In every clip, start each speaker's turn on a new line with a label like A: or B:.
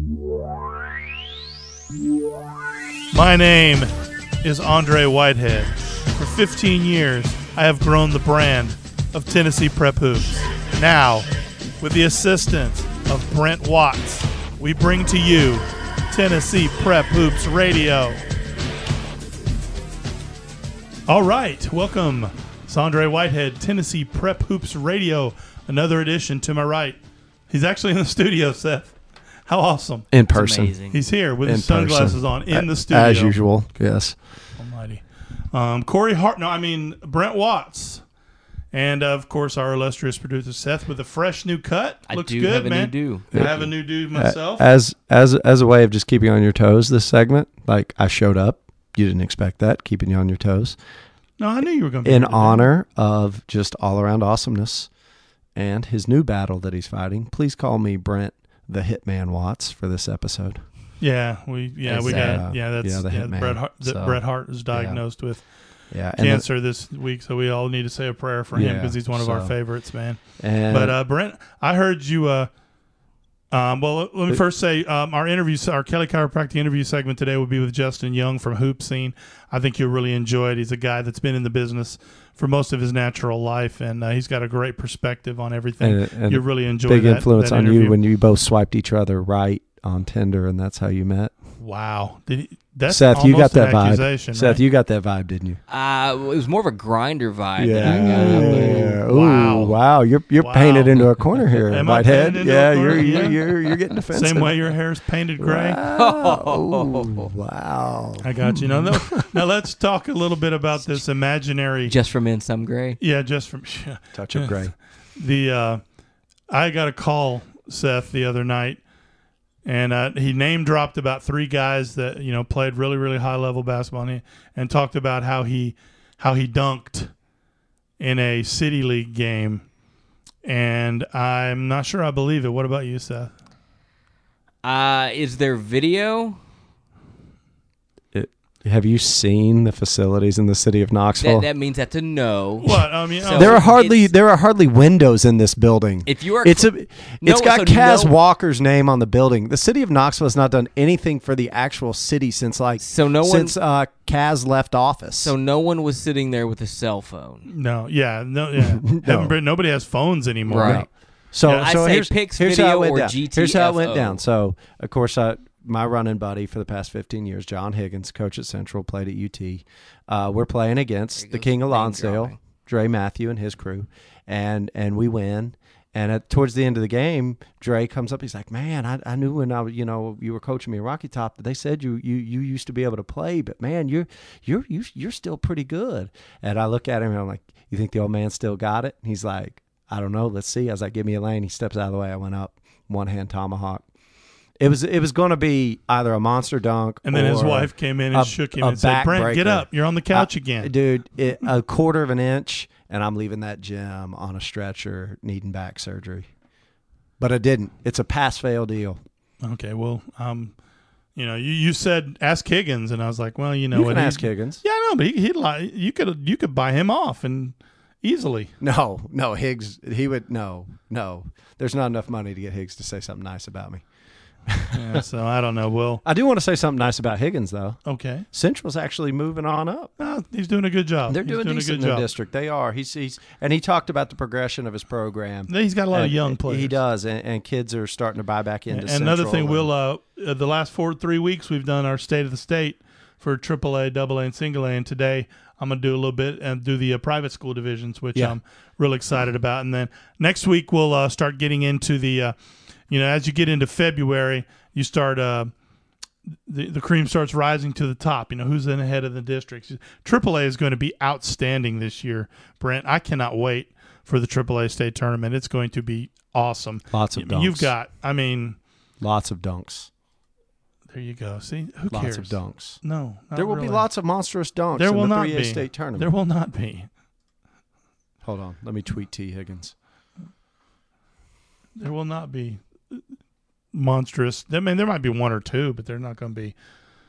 A: My name is Andre Whitehead. For 15 years, I have grown the brand of Tennessee Prep Hoops. Now, with the assistance of Brent Watts, we bring to you Tennessee Prep Hoops Radio. All right, welcome. It's Andre Whitehead, Tennessee Prep Hoops Radio. Another edition to my right. He's actually in the studio, Seth. How awesome.
B: In person.
A: He's here with his sunglasses on in the studio.
B: As usual, yes.
A: Almighty. Brent Watts. And, of course, our illustrious producer, Seth, with a fresh new cut. Looks good,
C: have
A: man.
C: a new do.
A: I have a new do myself.
B: As a way of just keeping you on your toes, this segment, like I showed up. You didn't expect that, keeping you on your toes.
A: No, I knew you were going to be
B: in
A: here today.
B: honor of just all-around awesomeness and his new battle that he's fighting. Please call me Brent the Hitman Watts for this episode.
A: Bret Hart is diagnosed with cancer this week, so we all need to say a prayer for him because he's one of our favorites, man. But Brent, I heard you. Let me first say our Kelly Chiropractic interview segment today will be with Justin Young from Hoop Scene. I think you'll really enjoy it. He's a guy that's been in the business for most of his natural life, and he's got a great perspective on everything. And you'll really enjoy
B: big
A: that.
B: Influence
A: that
B: on
A: interview.
B: you when you both swiped each other right on Tinder, and that's how you met.
A: Wow. That's
B: Seth, you got that vibe.
A: Accusation,
B: Seth,
A: right?
B: you got that vibe, didn't you?
C: It was more of a grinder vibe that I got.
B: Ooh, wow. You're painted into a corner here,
A: Am I
B: Whitehead.
A: painted into a corner?
B: You're getting defensive.
A: Same way your hair's painted gray.
B: Wow.
A: I got you. Now let's talk a little bit about this imaginary.
C: Just from in some gray.
A: Yeah, just from
B: Touch of gray.
A: I got a call, Seth, the other night, and he name dropped about 3 guys that played really, really high level basketball, and talked about how he dunked in a city league game, and I'm not sure I believe it. What about you, Seth?
C: Is there video?
B: Have you seen the facilities in the city of Knoxville?
C: That means that's a no.
A: What? I mean,
C: So
B: there are hardly windows in this building.
C: If you are,
B: it's got Kaz Walker's name on the building. The city of Knoxville has not done anything for the actual city since Kaz left office.
C: So no one was sitting there with a cell phone.
A: Nobody has phones anymore.
C: Right.
A: No.
B: So
C: I say Pix Video or GTFO.
B: Here's how it went down. So of course my running buddy for the past 15 years, John Higgins, coach at Central, played at UT. We're playing against the King of Lonsdale, Dre Matthew and his crew, and we win. And towards the end of the game, Dre comes up. He's like, "Man, I knew when you were coaching me at Rocky Top that they said you used to be able to play, but man, you're still pretty good." And I look at him and I'm like, "You think the old man still got it?" And he's like, "I don't know. Let's see." I was like, "Give me a lane." He steps out of the way. I went up, one hand tomahawk. It was going to be either a monster dunk,
A: and then his wife came in and shook him and said, "Brent, get up! You're on the couch again,
B: dude." A quarter of an inch, and I'm leaving that gym on a stretcher, needing back surgery. But I didn't. It's a pass-fail deal.
A: Okay, well, you said ask Higgins, and I was like, well,
B: you can ask Higgins.
A: Yeah, I know, but you could buy him off and easily.
B: No, Higgs. He would no. There's not enough money to get Higgs to say something nice about me.
A: Yeah, so I don't know. Well,
B: I do want to say something nice about Higgins, though.
A: Okay,
B: Central's actually moving on up.
A: He's doing a good job.
B: They're doing decent in the district. They are. He's and he talked about the progression of his program.
A: He's got a lot of young players.
B: He does, and kids are starting to buy back into.
A: And another thing, the last 3 weeks we've done our state of the state for AAA, AA, and single A, and today I'm going to do a little bit and do the private school divisions, which I'm really excited about. And then next week we'll start getting into the. As you get into February, you start the cream starts rising to the top. Who's in ahead of the districts. AAA is going to be outstanding this year, Brent. I cannot wait for the AAA state tournament. It's going to be awesome.
B: Lots of dunks.
A: You've got,
B: lots of dunks.
A: There you go. See, who
B: Lots
A: cares?
B: of dunks.
A: No,
B: there will be lots of monstrous dunks.
A: There will
B: in the
A: not
B: 3A
A: be
B: state tournament.
A: There will not be.
B: Hold on, let me tweet T. Higgins.
A: There will not be monstrous. There might be one or two, but they're not going to be.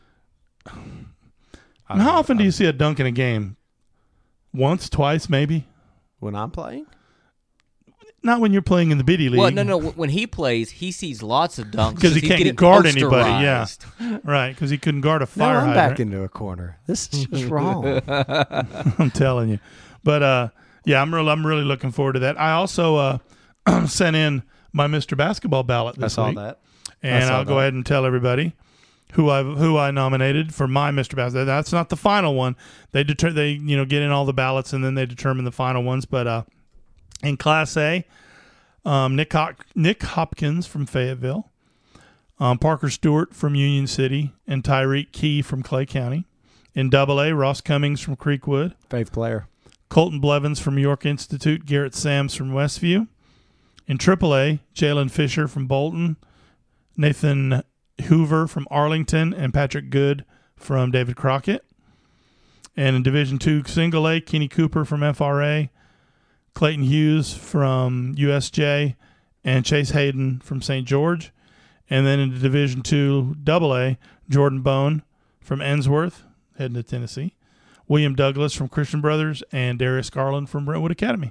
A: How often do you see a dunk in a game? Once, twice, maybe.
B: When I'm playing?
A: Not when you're playing in the biddy league.
C: Well, no. When he plays, he sees lots of dunks
A: because he
C: he's
A: can't
C: getting
A: guard anybody. Yeah,
C: posterized.
A: right. Because he couldn't guard a
B: Now
A: fire
B: I'm
A: hydrant.
B: back into a corner. This is just wrong.
A: I'm telling you. But yeah, I'm really looking forward to that. I also sent in my Mr. Basketball ballot this
B: I saw
A: week,
B: that.
A: and
B: saw
A: I'll go
B: that.
A: ahead and tell everybody who I nominated for my Mr. Basketball. That's not the final one. They get in all the ballots and then they determine the final ones. But in Class A, Nick Hopkins from Fayetteville, Parker Stewart from Union City, and Tyreek Key from Clay County. In Double A, Ross Cummings from Creekwood,
B: Faith player.
A: Colton Blevins from York Institute, Garrett Sams from Westview. In Triple A, Jalen Fisher from Bolton, Nathan Hoover from Arlington, and Patrick Good from David Crockett. And in Division II Single A, Kenny Cooper from FRA, Clayton Hughes from USJ, and Chase Hayden from St. George. And then in Division II Double A, Jordan Bone from Ensworth, heading to Tennessee, William Douglas from Christian Brothers, and Darius Garland from Brentwood Academy.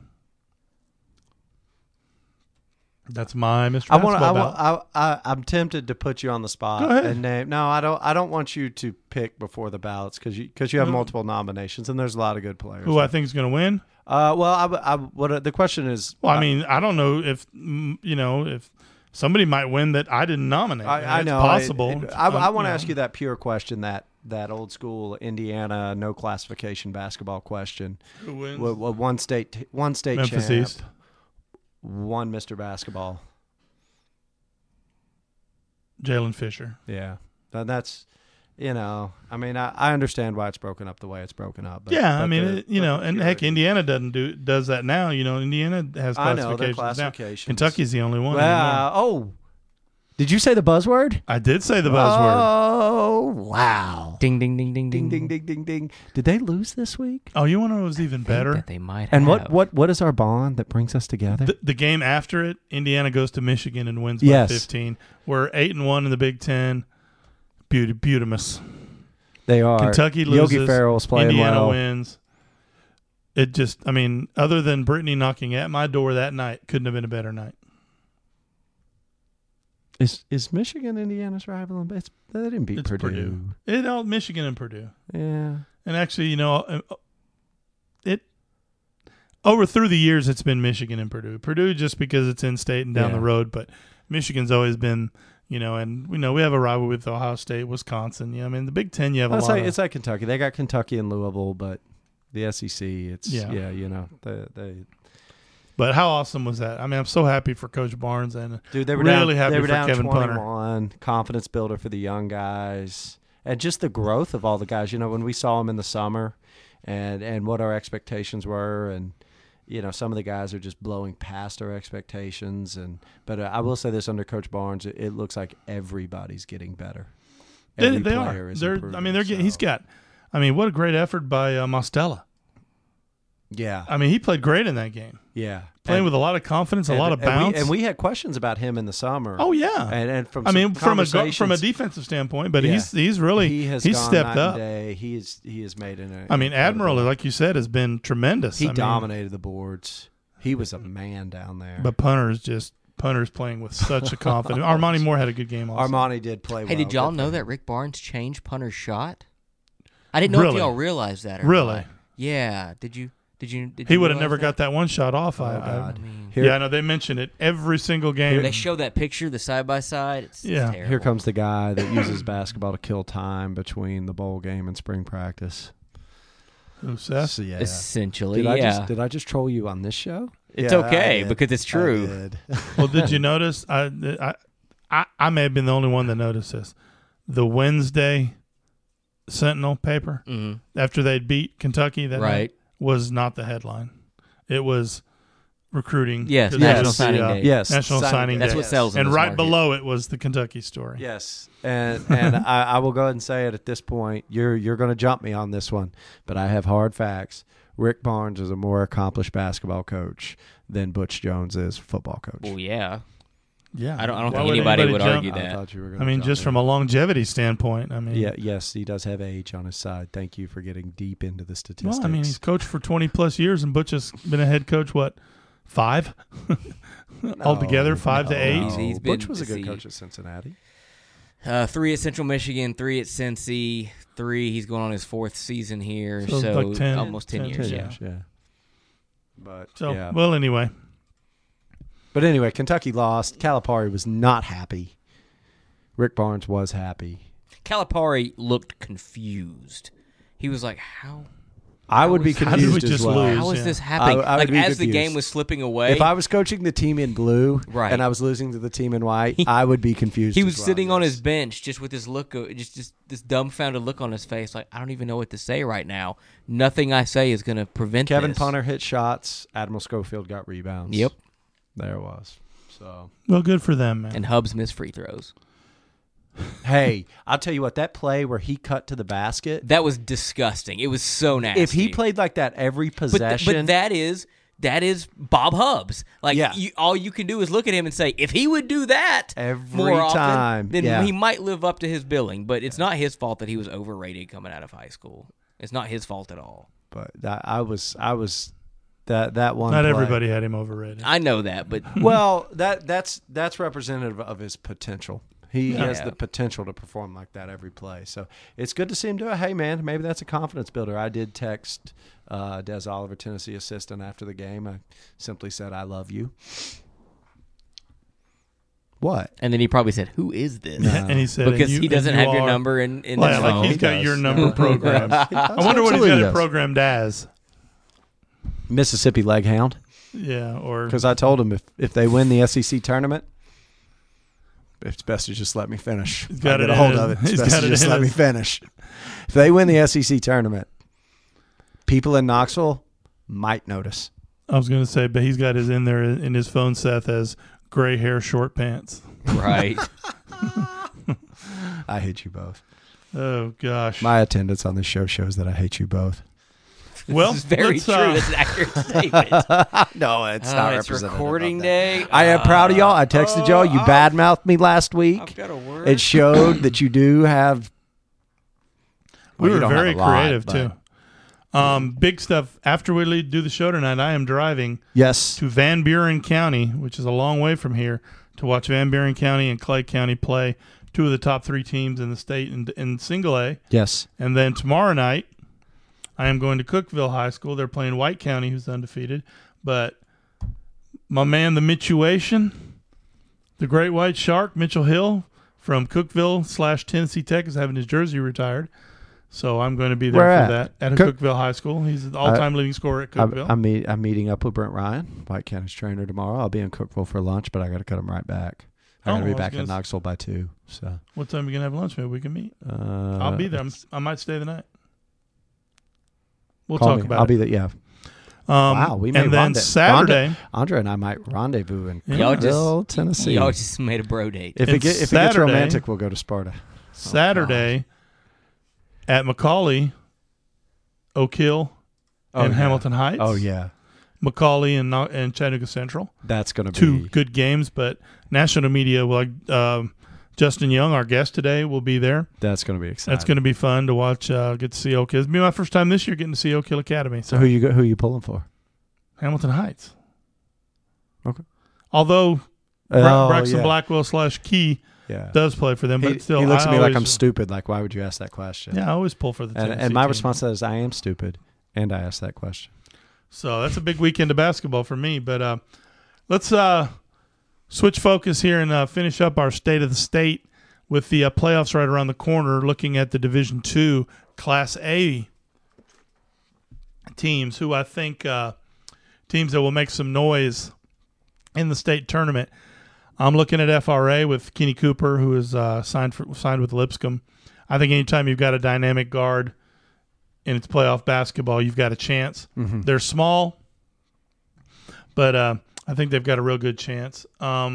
A: That's my Mr. Basketball ballot.
B: I'm tempted to put you on the spot.
A: Go ahead.
B: And name. No, I don't want you to pick before the ballots because you have multiple nominations and there's a lot of good players.
A: Who I think is going to win?
B: The question is.
A: Well, I mean, I don't know if if somebody might win that I didn't nominate.
B: I know
A: it's possible.
B: I want to ask you that pure question, that old school Indiana no classification basketball question.
A: Who wins?
B: One state
A: Memphis
B: champ,
A: East.
B: one Mr. Basketball.
A: Jalen Fisher.
B: Yeah, that's. I mean, I understand why it's broken up the way it's broken up. But,
A: Yeah, I
B: but
A: mean, and heck, Indiana does that now. Indiana has
B: I know their
A: classifications
B: classifications.
A: now. Kentucky's the only one anymore.
B: Did you say the buzzword?
A: I did say the buzzword.
B: Oh, wow.
C: Ding, ding, ding, ding,
B: Ding,
C: ding.
B: ding, ding, ding, ding. Did they lose this week?
A: Oh, you want to know what was even
C: I think
A: better?
C: that they might
B: And
C: have.
B: what is our bond that brings us together?
A: The game after it, Indiana goes to Michigan and wins by
B: Yes.
A: 15. We're 8-1 in the Big Ten. Beautimous.
B: They are.
A: Kentucky loses.
B: Yogi Ferrell's playing
A: Indiana
B: well.
A: wins. It just, I mean, other than Brittany knocking at my door that night, couldn't have been a better night.
B: Is Michigan Indiana's rival? They didn't beat
A: It's
B: Purdue.
A: Michigan and Purdue.
B: Yeah.
A: And actually, it over through the years, it's been Michigan and Purdue. Purdue just because it's in state and down the road, but Michigan's always been, and we have a rival with Ohio State, Wisconsin. I mean, the Big Ten, you have a lot.
B: It's like Kentucky. They got Kentucky and Louisville, but the SEC, it's they.
A: But how awesome was that? I mean, I'm so happy for Coach Barnes and
B: Dude, they were
A: really
B: down,
A: happy
B: they were
A: for
B: down
A: Kevin
B: 21,
A: Punter.
B: confidence builder for the young guys, and just the growth of all the guys. When we saw them in the summer, and what our expectations were, and some of the guys are just blowing past our expectations. But I will say this: under Coach Barnes, it looks like everybody's getting better.
A: They are. He's got. I mean, what a great effort by Mostella.
B: Yeah.
A: I mean, he played great in that game.
B: Yeah.
A: Playing with a lot of confidence, a lot of bounce.
B: And we had questions about him in the summer.
A: Oh yeah.
B: And from
A: from a defensive standpoint, but he's stepped up.
B: He has made an.
A: I mean, Admiral, like you said, has been tremendous.
B: He dominated the boards. He was a man down there.
A: But Punter's playing with such a confidence. Armani Moore had a good game also.
B: Armani did play well.
C: Hey, did y'all know that Rick Barnes changed Punter's shot? I didn't know if y'all realized that or
A: really?
C: not. Yeah. Did you
A: he would have never got that one shot off.
B: God.
A: I know they mention it every single game.
C: They show that picture, the side by side. It's terrible.
B: Here comes the guy that uses basketball to kill time between the bowl game and spring practice.
A: Who, Seth?
B: So, yeah.
C: Essentially,
B: Did I just troll you on this show?
C: It's okay because it's true.
B: I did.
A: Well, did you notice? I may have been the only one that noticed this. The Wednesday Sentinel paper after they'd beat Kentucky that night was not the headline. It was recruiting.
C: Yes, National Signing Day.
B: Yes,
A: National Signing Day.
C: That's what sells.
A: And
C: in this
A: right
C: market.
A: below it was the Kentucky story.
B: Yes, and I will go ahead and say it at this point. You're going to jump me on this one, but I have hard facts. Rick Barnes is a more accomplished basketball coach than Butch Jones is football coach.
C: Well, yeah.
A: Yeah,
C: I don't think anybody would argue that.
B: I thought you were going
A: I mean, just from a longevity standpoint. I mean,
B: yes, he does have age on his side. Thank you for getting deep into the statistics.
A: Well, I mean, he's coached for 20 plus years, and Butch has been a head coach 5 altogether, 5 to 8.
C: He's been-
B: Butch was a good coach at Cincinnati.
C: 3 at Central Michigan, 3 at Cincy, 3. He's going on his 4th season here,
A: So,
C: so
A: like 10
C: almost 10 years. Yeah.
B: Yeah. But
A: So,
B: yeah.
A: well, anyway.
B: But anyway, Kentucky lost. Calipari was not happy. Rick Barnes was happy.
C: Calipari looked confused. He was like, "How?
B: I would be
C: How
A: did we
B: confused as
A: just
B: well.
A: lose?
C: How is
A: Yeah.
C: this happening?"
B: I would
C: Like
B: be
C: as the
B: confused.
C: game was slipping away,
B: If I was coaching the team in blue
C: Right.
B: and I was losing to the team in white, I would be confused.
C: he
B: as
C: was
B: well,
C: sitting on
B: yes.
C: his bench just with his look, just this dumbfounded look on his face, like I don't even know what to say right now. Nothing I say is going to prevent
B: Kevin
C: this.
B: Punter hit shots. Admiral Schofield got rebounds.
C: Yep,
B: There it was. So,
A: Well, good for them, man.
C: and Hubs missed free throws.
B: hey, I'll tell you what, that play where he cut to the basket,
C: That was disgusting. It was so nasty.
B: if he played like that every
C: but
B: possession,
C: that is Bob Hubbs. Like
B: Yeah.
C: all you can do is look at him and say, if he would do that
B: Every
C: more often,
B: time,
C: then
B: yeah.
C: he might live up to his billing. But it's not his fault that he was overrated coming out of high school. It's not his fault at all.
B: but I was that one.
A: Not
B: play-
A: everybody had him overrated.
C: I know that, but
B: Well, that's representative of his potential. He has
C: Yeah.
B: the potential to perform like that every play. So it's good to see him do it. Hey, man, maybe that's a confidence builder. I did text Des Oliver, Tennessee assistant, after the game. I simply said, I love you. What?
C: and then he probably said, "Who is this?"
A: and he said,
C: Because
A: and you-
C: he doesn't
A: and you
C: have your
A: are-
C: number in
A: Well,
C: his
A: like
C: phone.
A: he's got
B: does.
A: your number programmed. I wonder what he's
B: Absolutely
A: got it
B: does.
A: programmed as.
B: Mississippi leg hound.
A: Yeah, or
B: Because I told him if they win the SEC tournament, it's best to just let me finish.
A: He's
B: If I
A: got
B: get
A: it
B: a hold
A: in
B: of
A: his-
B: it. It's
A: he's
B: best
A: got
B: to
A: it
B: just
A: in
B: let me
A: his-
B: finish. If they win the SEC tournament, people in Knoxville might notice.
A: I was going to say, but he's got his in there in his phone, Seth, as gray hair, short pants.
C: Right.
B: I hate you both.
A: Oh gosh.
B: My attendance on this show shows that I hate you both.
A: Well,
C: This is very
A: let's,
C: true. That's an accurate statement.
B: No, it's
C: It's recording day.
B: I am proud of y'all. I texted y'all. You badmouthed me last week.
C: I've got a word.
B: It showed that you do have.
A: we
B: well, you
A: were
B: don't have
A: very
B: a lot,
A: creative
B: but-
A: too. Big stuff. After we do the show tonight, I am driving
B: Yes.
A: to Van Buren County, which is a long way from here, to watch Van Buren County and Clay County play, two of the top 3 teams in the state in single A.
B: Yes.
A: And then tomorrow night, I am going to Cookeville High School. They're playing White County, who's undefeated. But my man, the Mitchuation, the Great White Shark, Mitchell Hill from Cookeville / Tennessee Tech, is having his jersey retired. So I'm going to be there
B: Where
A: for
B: at?
A: that at Cookeville High School. He's the all-time leading scorer at Cookeville.
B: I'm meeting up with Brent Ryan, White County's trainer, tomorrow. I'll be in Cookeville for lunch, but I got to cut him right back. I got to
A: Oh,
B: be
A: I was
B: back
A: gonna
B: in
A: s-
B: Knoxville by 2. So
A: What time are you going to have lunch? Maybe we can meet. I'll be there. I might stay the night. We'll
B: call
A: talk
B: me.
A: about
B: I'll
A: it.
B: be there. Yeah.
A: Wow,
B: we may
A: and then
B: rendezvous.
A: Saturday,
B: Andre and I might rendezvous in
A: Yeah.
B: Cookeville, Tennessee.
C: Y'all just made a bro date.
B: if
A: and
B: it gets
A: Saturday-
B: romantic, we'll go to Sparta.
A: Saturday at Macaulay, Oak Hill, and
B: yeah.
A: Hamilton Heights.
B: Oh yeah,
A: Macaulay and Chattanooga Central.
B: that's gonna be
A: 2 good games, but national media, Justin Young, our guest today, will be there.
B: That's gonna be exciting.
A: That's going to be fun to watch. Get to see Oak Hill. It'll be my first time this year getting to see Oak Hill Academy.
B: So who you pulling for?
A: Hamilton Heights.
B: Okay.
A: Although Braxton
B: yeah.
A: Blackwell / Key
B: Yeah.
A: does play for them, but still,
B: he looks
A: I
B: at me like
A: always-
B: I'm stupid. Like, why would you ask that question?
A: Yeah, I always pull for the
B: And
A: Tennessee
B: my
A: team.
B: response to that is, I am stupid, and I asked that question.
A: So that's a big weekend of basketball for me. But let's switch focus here and finish up our state of the state with the playoffs right around the corner, looking at the Division II Class A teams, who I think teams that will make some noise in the state tournament. I'm looking at FRA with Kenny Cooper, who is signed with Lipscomb. I think anytime you've got a dynamic guard in its playoff basketball, you've got a chance.
B: Mm-hmm.
A: They're small, but I think they've got a real good chance.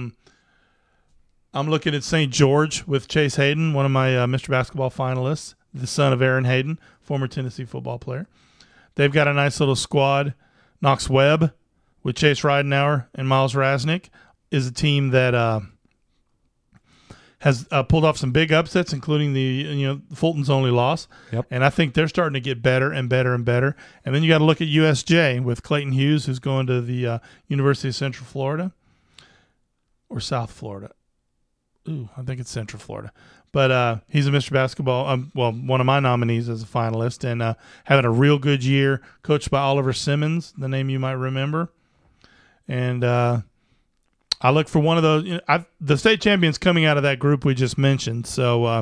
A: I'm looking at St. George with Chase Hayden, one of my Mr. Basketball finalists, the son of Aaron Hayden, former Tennessee football player. They've got a nice little squad. Knox Webb with Chase Ridenauer and Miles Rasnick is a team that has pulled off some big upsets, including the Fulton's only loss.
B: Yep.
A: And I think they're starting to get better and better and better. And then you got to look at USJ with Clayton Hughes, who's going to the University of Central Florida or South Florida. Ooh, I think it's Central Florida. But he's a Mr. Basketball, one of my nominees as a finalist, and having a real good year, coached by Oliver Simmons, the name you might remember. And I look for one of those. The state champions coming out of that group we just mentioned. So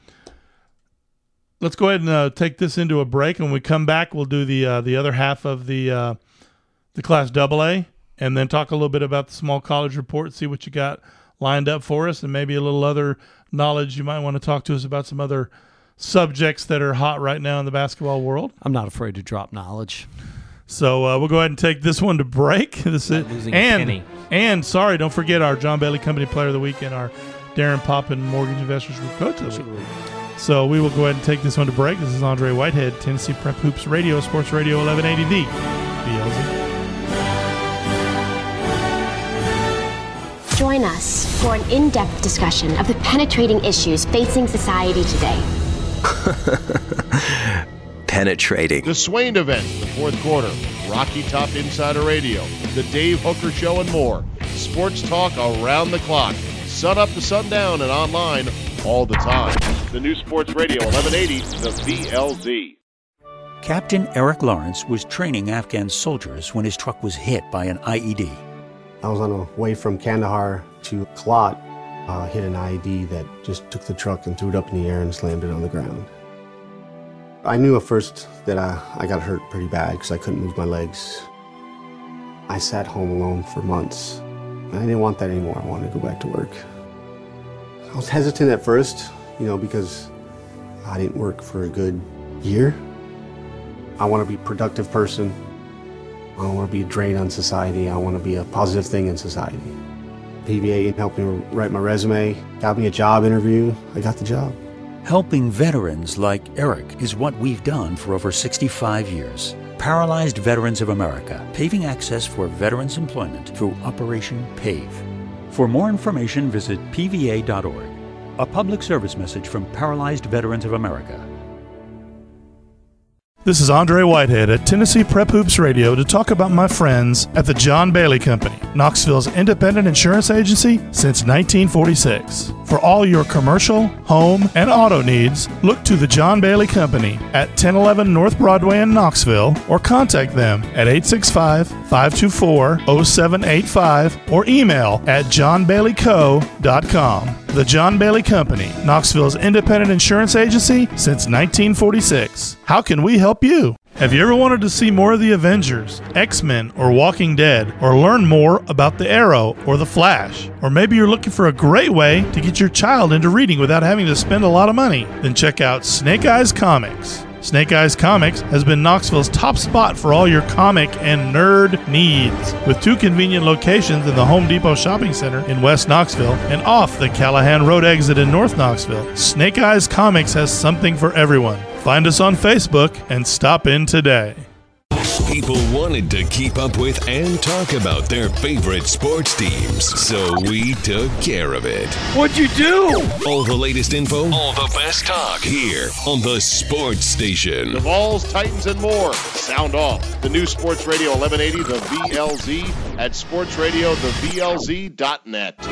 A: let's go ahead and take this into a break. And when we come back, we'll do the other half of the Class AA, and then talk a little bit about the small college report, see what you got lined up for us, and maybe a little other knowledge you might want to talk to us about some other subjects that are hot right now in the basketball world.
B: I'm not afraid to drop knowledge.
A: So we'll go ahead and take this one to break. And sorry, don't forget our John Bailey Company Player of the Week and our Darren Poppin Mortgage Investors Group Coach of the Week. So we will go ahead and take this one to break. This is Andre Whitehead, Tennessee Prep Hoops Radio, Sports Radio 1180 The VLZ.
D: Join us for an in-depth discussion of the penetrating issues facing society today.
E: Penetrating.
F: The Swain event, the fourth quarter, Rocky Top Insider Radio, the Dave Hooker Show, and more. Sports talk around the clock, sun up to sundown, and online all the time. The new Sports Radio 1180, the VLZ.
G: Captain Eric Lawrence was training Afghan soldiers when his truck was hit by an IED.
H: I was on the way from Kandahar to Kalat, hit an IED that just took the truck and threw it up in the air and slammed it on the ground. I knew at first that I got hurt pretty bad because I couldn't move my legs. I sat home alone for months. I didn't want that anymore. I wanted to go back to work. I was hesitant at first, because I didn't work for a good year. I want to be a productive person. I don't want to be a drain on society. I want to be a positive thing in society. PVA helped me write my resume, got me a job interview. I got the job.
G: Helping veterans like Eric is what we've done for over 65 years. Paralyzed Veterans of America, paving access for veterans' employment through Operation PAVE. For more information, visit pva.org. A public service message from Paralyzed Veterans of America.
A: This is Andre Whitehead at Tennessee Prep Hoops Radio to talk about my friends at the John Bailey Company, Knoxville's independent insurance agency since 1946. For all your commercial, home, and auto needs, look to the John Bailey Company at 1011 North Broadway in Knoxville or contact them at 865-524-0785 or email at johnbaileyco.com. The John Bailey Company, Knoxville's independent insurance agency since 1946. How can we help you? Have you ever wanted to see more of the Avengers, X-Men, or Walking Dead, or learn more about the Arrow or the Flash? Or maybe you're looking for a great way to get your child into reading without having to spend a lot of money? Then check out Snake Eyes Comics. Snake Eyes Comics has been Knoxville's top spot for all your comic and nerd needs. With 2 convenient locations in the Home Depot Shopping Center in West Knoxville and off the Callahan Road exit in North Knoxville, Snake Eyes Comics has something for everyone. Find us on Facebook and stop in today.
I: People wanted to keep up with and talk about their favorite sports teams, so we took care of it.
E: What'd you do?
I: All the latest info, all the best talk, here on the Sports Station.
F: The Vols, Titans, and more. Sound off. The new Sports Radio 1180, the VLZ, at sportsradiothevlz.net.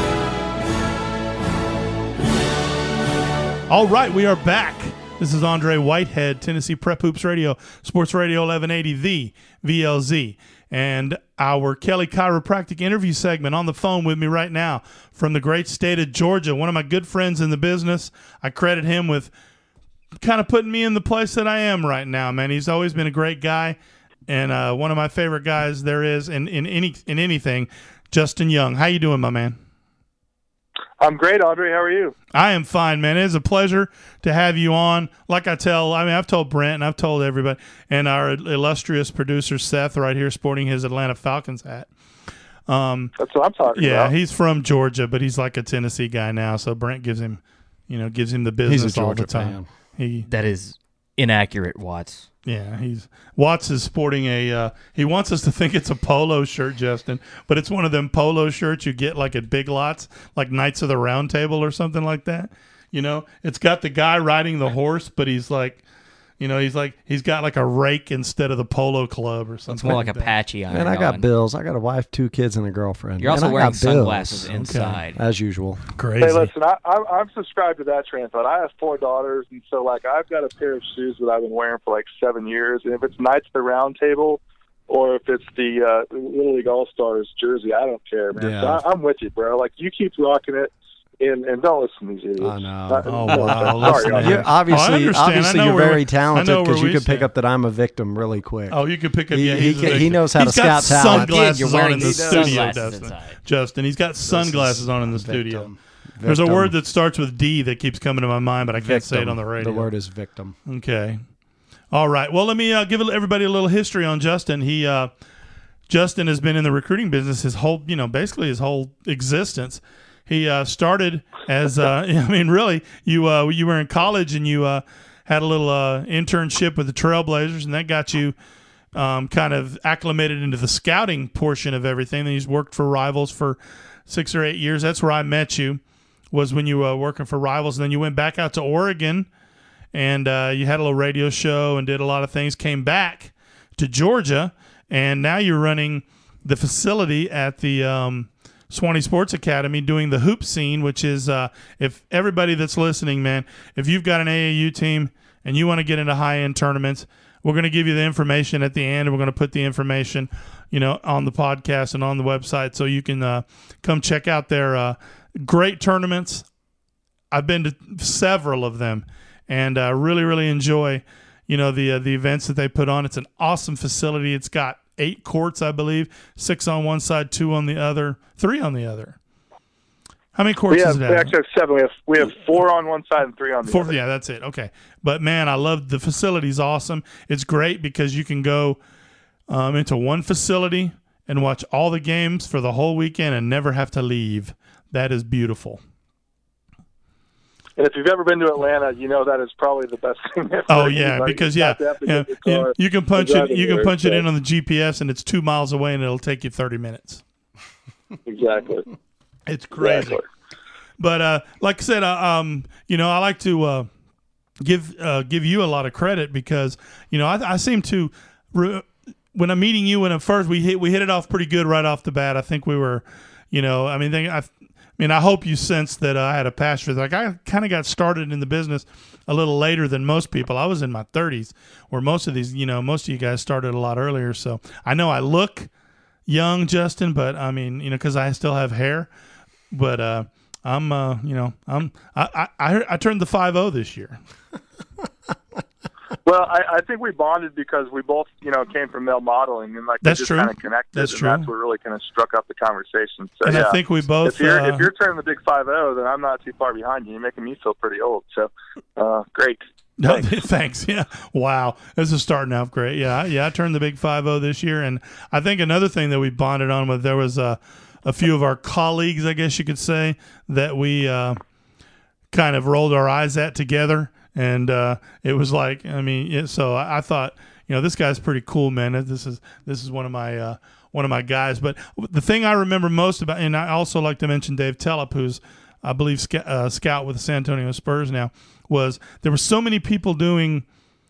A: All right, we are back. This is Andre Whitehead, Tennessee Prep Hoops Radio, Sports Radio 1180, the VLZ. And our Kelly Chiropractic interview segment on the phone with me right now from the great state of Georgia, one of my good friends in the business. I credit him with kind of putting me in the place that I am right now, man. He's always been a great guy and one of my favorite guys there is in anything. Justin Young, how you doing, my man?
J: I'm great, Andre. How are you?
A: I am fine, man. It is a pleasure to have you on. Like I've told Brent and I've told everybody, and our illustrious producer Seth right here sporting his Atlanta Falcons hat.
J: That's what I'm talking about.
A: Yeah, he's from Georgia, but he's like a Tennessee guy now. So Brent gives him the business
B: He's a
A: all
B: Georgia
A: the time.
C: That is inaccurate, Watts.
A: Yeah, Watts is sporting a. He wants us to think it's a polo shirt, Justin, but it's one of them polo shirts you get like at Big Lots, like Knights of the Round Table or something like that. You know, it's got the guy riding the horse, but he's like, you know, he's got like a rake instead of the polo club or something.
C: It's more like a patchy iron.
B: And I got bills. I got a wife, 2 kids, and a girlfriend.
C: You're also
B: and
C: wearing sunglasses inside.
B: Okay. As usual.
A: Crazy.
J: Hey, listen, I'm subscribed to that train of thought. I have 4 daughters, and so like I've got a pair of shoes that I've been wearing for like 7 years, and if it's Knights of the Round Table or if it's the Little League All-Stars jersey, I don't care, man.
B: Yeah.
J: So I'm with you, bro. Like, you keep rocking it. And don't listen to these idiots.
B: I know.
J: Sorry,
B: obviously you're very
A: I
B: talented
A: know
B: because
A: where
B: you
A: we
B: can pick
A: stand.
B: up that I'm a victim really quick.
A: Oh, you can pick up.
B: He knows how to
A: He's got
B: scout talent.
A: sunglasses
C: You're
A: on
C: wearing
A: in the studio,
C: sunglasses
A: Justin. He's got sunglasses on in the studio.
B: Victim.
A: There's a word that starts with D that keeps coming to my mind, but I can't say it on the radio.
B: The word is victim.
A: Okay. All right. Well, let me give everybody a little history on Justin. Justin has been in the recruiting business basically his whole existence. He started as, really, you were in college and you had a little internship with the Trailblazers, and that got you kind of acclimated into the scouting portion of everything. Then he's worked for Rivals for 6 or 8 years. That's where I met you, was when you were working for Rivals. And then you went back out to Oregon, and you had a little radio show and did a lot of things. Came back to Georgia, and now you're running the facility at the Swanee Sports Academy doing the hoop scene, which is, if everybody that's listening, man, if you've got an AAU team and you want to get into high-end tournaments, we're going to give you the information at the end, and we're going to put the information, on the podcast and on the website so you can come check out their great tournaments. I've been to several of them, and really, really enjoy, the events that they put on. It's an awesome facility. It's got 8 courts, I believe, 6 on one side, 2 on the other, 3 on the other. How many courts does it have?
J: We actually have 7. We have 4 on one side and 3 on the other.
A: Yeah, that's it. Okay. But, man, I love the facility's awesome. It's great because you can go into one facility and watch all the games for the whole weekend and never have to leave. That is beautiful.
J: And if you've ever been to Atlanta, that is probably the best thing ever.
A: Oh yeah, because you can punch it. You can punch it in on the GPS, and it's 2 miles away, and it'll take you 30 minutes.
J: Exactly.
A: It's crazy. Exactly. But like I said, I like to give you a lot of credit because I seem to when I'm meeting you at first we hit it off pretty good right off the bat. I think we were, I hope you sensed that I had a passion for it. Like, I kind of got started in the business a little later than most people. I was in my 30s, where most of you guys started a lot earlier. So I know I look young, Justin, but because I still have hair. But I turned the 50 this year.
J: Well, I think we bonded because we both, came from male modeling, and
A: that's
J: we just
A: true.
J: Kind of connected.
A: That's
J: and
A: true.
J: That's what really kind of struck up the conversation. So,
A: and I think we both.
J: If you're turning the big 50, then I'm not too far behind you. You're making me feel pretty old. So, great.
A: Thanks. Thanks. Yeah. Wow. This is starting out great. Yeah. I turned the big 50 this year, and I think another thing that we bonded on with, there was a few of our colleagues, I guess you could say, that we kind of rolled our eyes at together. And it was like, so I thought, this guy's pretty cool, man. This is one of my guys. But the thing I remember most about, and I also like to mention Dave Telep, who's I believe scout with the San Antonio Spurs now, was there were so many people doing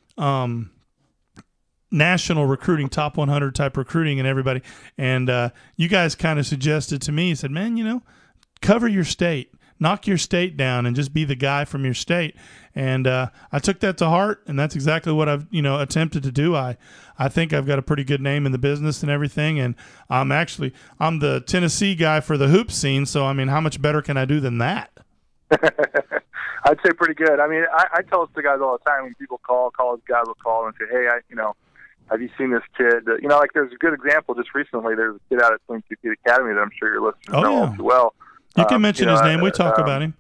A: national recruiting, top 100 type recruiting, and everybody. And you guys kind of suggested to me, said, man, cover your state. Knock your state down and just be the guy from your state. And I took that to heart, and that's exactly what I've attempted to do. I think I've got a pretty good name in the business and everything, and I'm the Tennessee guy for the hoop scene. So how much better can I do than that?
J: I'd say pretty good. I tell this to guys all the time when people college guys will call and say, hey, have you seen this kid? There's a good example just recently. There's a kid out at Twin Peaks Academy that I'm sure your listeners know all too well.
A: You can mention his name. We talk about him.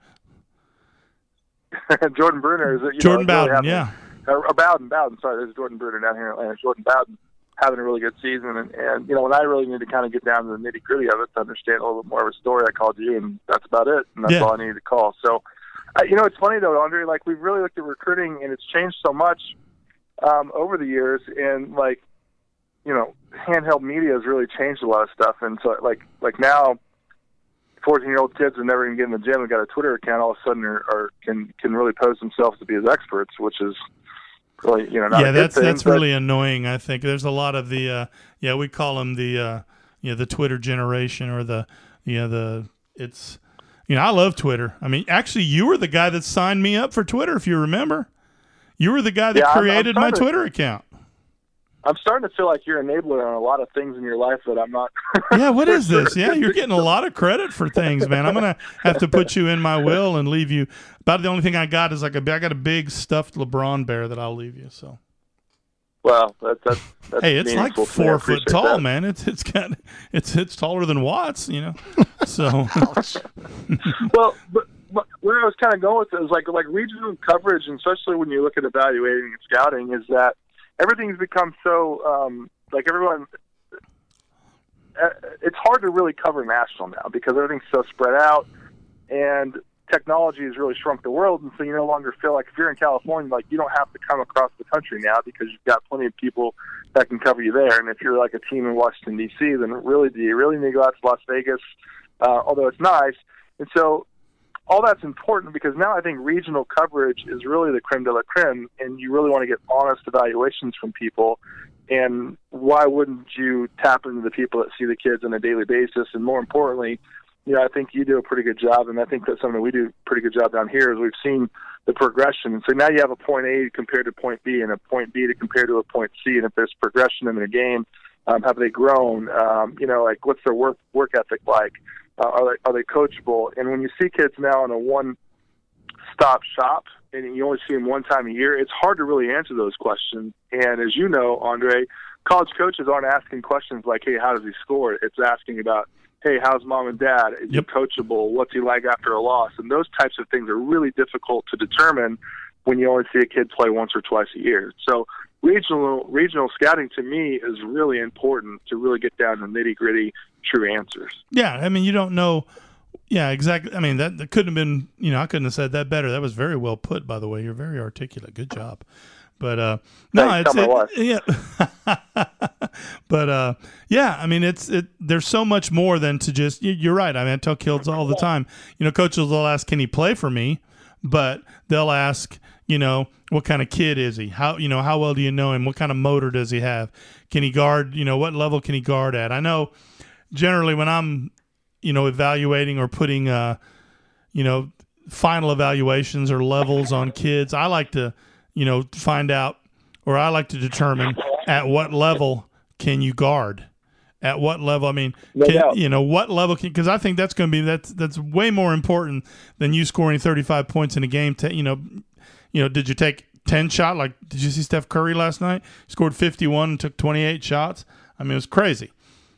J: Jordan Bruner.
A: Jordan Bowden, yeah.
J: Bowden. Sorry, there's Jordan Bruner down here in Atlanta. Jordan Bowden having a really good season. And when I really need to kind of get down to the nitty-gritty of it to understand a little bit more of a story, I called you, and that's about it. And that's all I needed to call. So, it's funny, though, Andre, we've really looked at recruiting, and it's changed so much. over the years, and like, you know, handheld media has really changed a lot of stuff. And so like now, 14-year-old kids who never even get in the gym and got a Twitter account all of a sudden can really pose themselves to be as experts, which is really, you know, not a good thing,
A: that's really annoying. I think there's a lot of the we call them the the Twitter generation, or it's, you know, I love Twitter. I mean, actually, you were the guy that signed me up for Twitter, if you remember. You were the guy that created my Twitter account.
J: I'm starting to feel like you're an enabler on a lot of things in your life that I'm not.
A: Yeah, what is this? Yeah, you're getting a lot of credit for things, man. I'm going to have to put you in my will and leave you. About the only thing I got is I got a big stuffed LeBron bear that I'll leave you, so.
J: Well, that's
A: hey, it's like 4 foot tall,
J: that.
A: man. It's taller than Watts, you know. So.
J: Well, but where I was kind of going with it is like regional coverage, and especially when you look at evaluating and scouting, is that everything's become so like everyone. It's hard to really cover national now because everything's so spread out, and technology has really shrunk the world. And so you no longer feel like if you're in California, like you don't have to come across the country now because you've got plenty of people that can cover you there. And if you're like a team in Washington D.C., then really do you really need to go out to Las Vegas? Although it's nice, and so. All that's important because now I think regional coverage is really the creme de la creme, and you really want to get honest evaluations from people. And why wouldn't you tap into the people that see the kids on a daily basis? And more importantly, you know, I think you do a pretty good job, and I think that's something we do a pretty good job down here is we've seen the progression. And so now you have a point A compared to point B and a point B to compare to a point C, and if there's progression in their game, have they grown? You know, like what's their work ethic like? Are they coachable? And when you see kids now in a one-stop shop and you only see them one time a year, it's hard to really answer those questions. And as you know, Andre, college coaches aren't asking questions like, hey, how does he score? It's asking about, hey, how's mom and dad? Is he coachable? What's he like after a loss? And those types of things are really difficult to determine when you only see a kid play once or twice a year. So regional scouting to me is really important to really get down to nitty-gritty true answers.
A: Yeah, I mean, you don't know. Yeah, exactly. I mean, that couldn't have been, you know, I couldn't have said that better. That was very well put, by the way. You're very articulate. Good job. But no, yeah. But yeah, I mean, there's so much more than to just. You're right. I mean, I tell kids all the time. You know, coaches will ask, "Can he play for me?" But they'll ask, you know, what kind of kid is he? How well do you know him? What kind of motor does he have? Can he guard? You know, what level can he guard at? I know. Generally, when I'm, you know, evaluating or putting, you know, final evaluations or levels on kids, I like to, you know, find out, or I like to determine at what level can you guard. At what level? I mean, you know, what level can? Because I think that's going to be that's way more important than you scoring 35 points in a game. You know, did you take 10 shots? Like, did you see Steph Curry last night? He scored 51 and took 28 shots. I mean, it was crazy.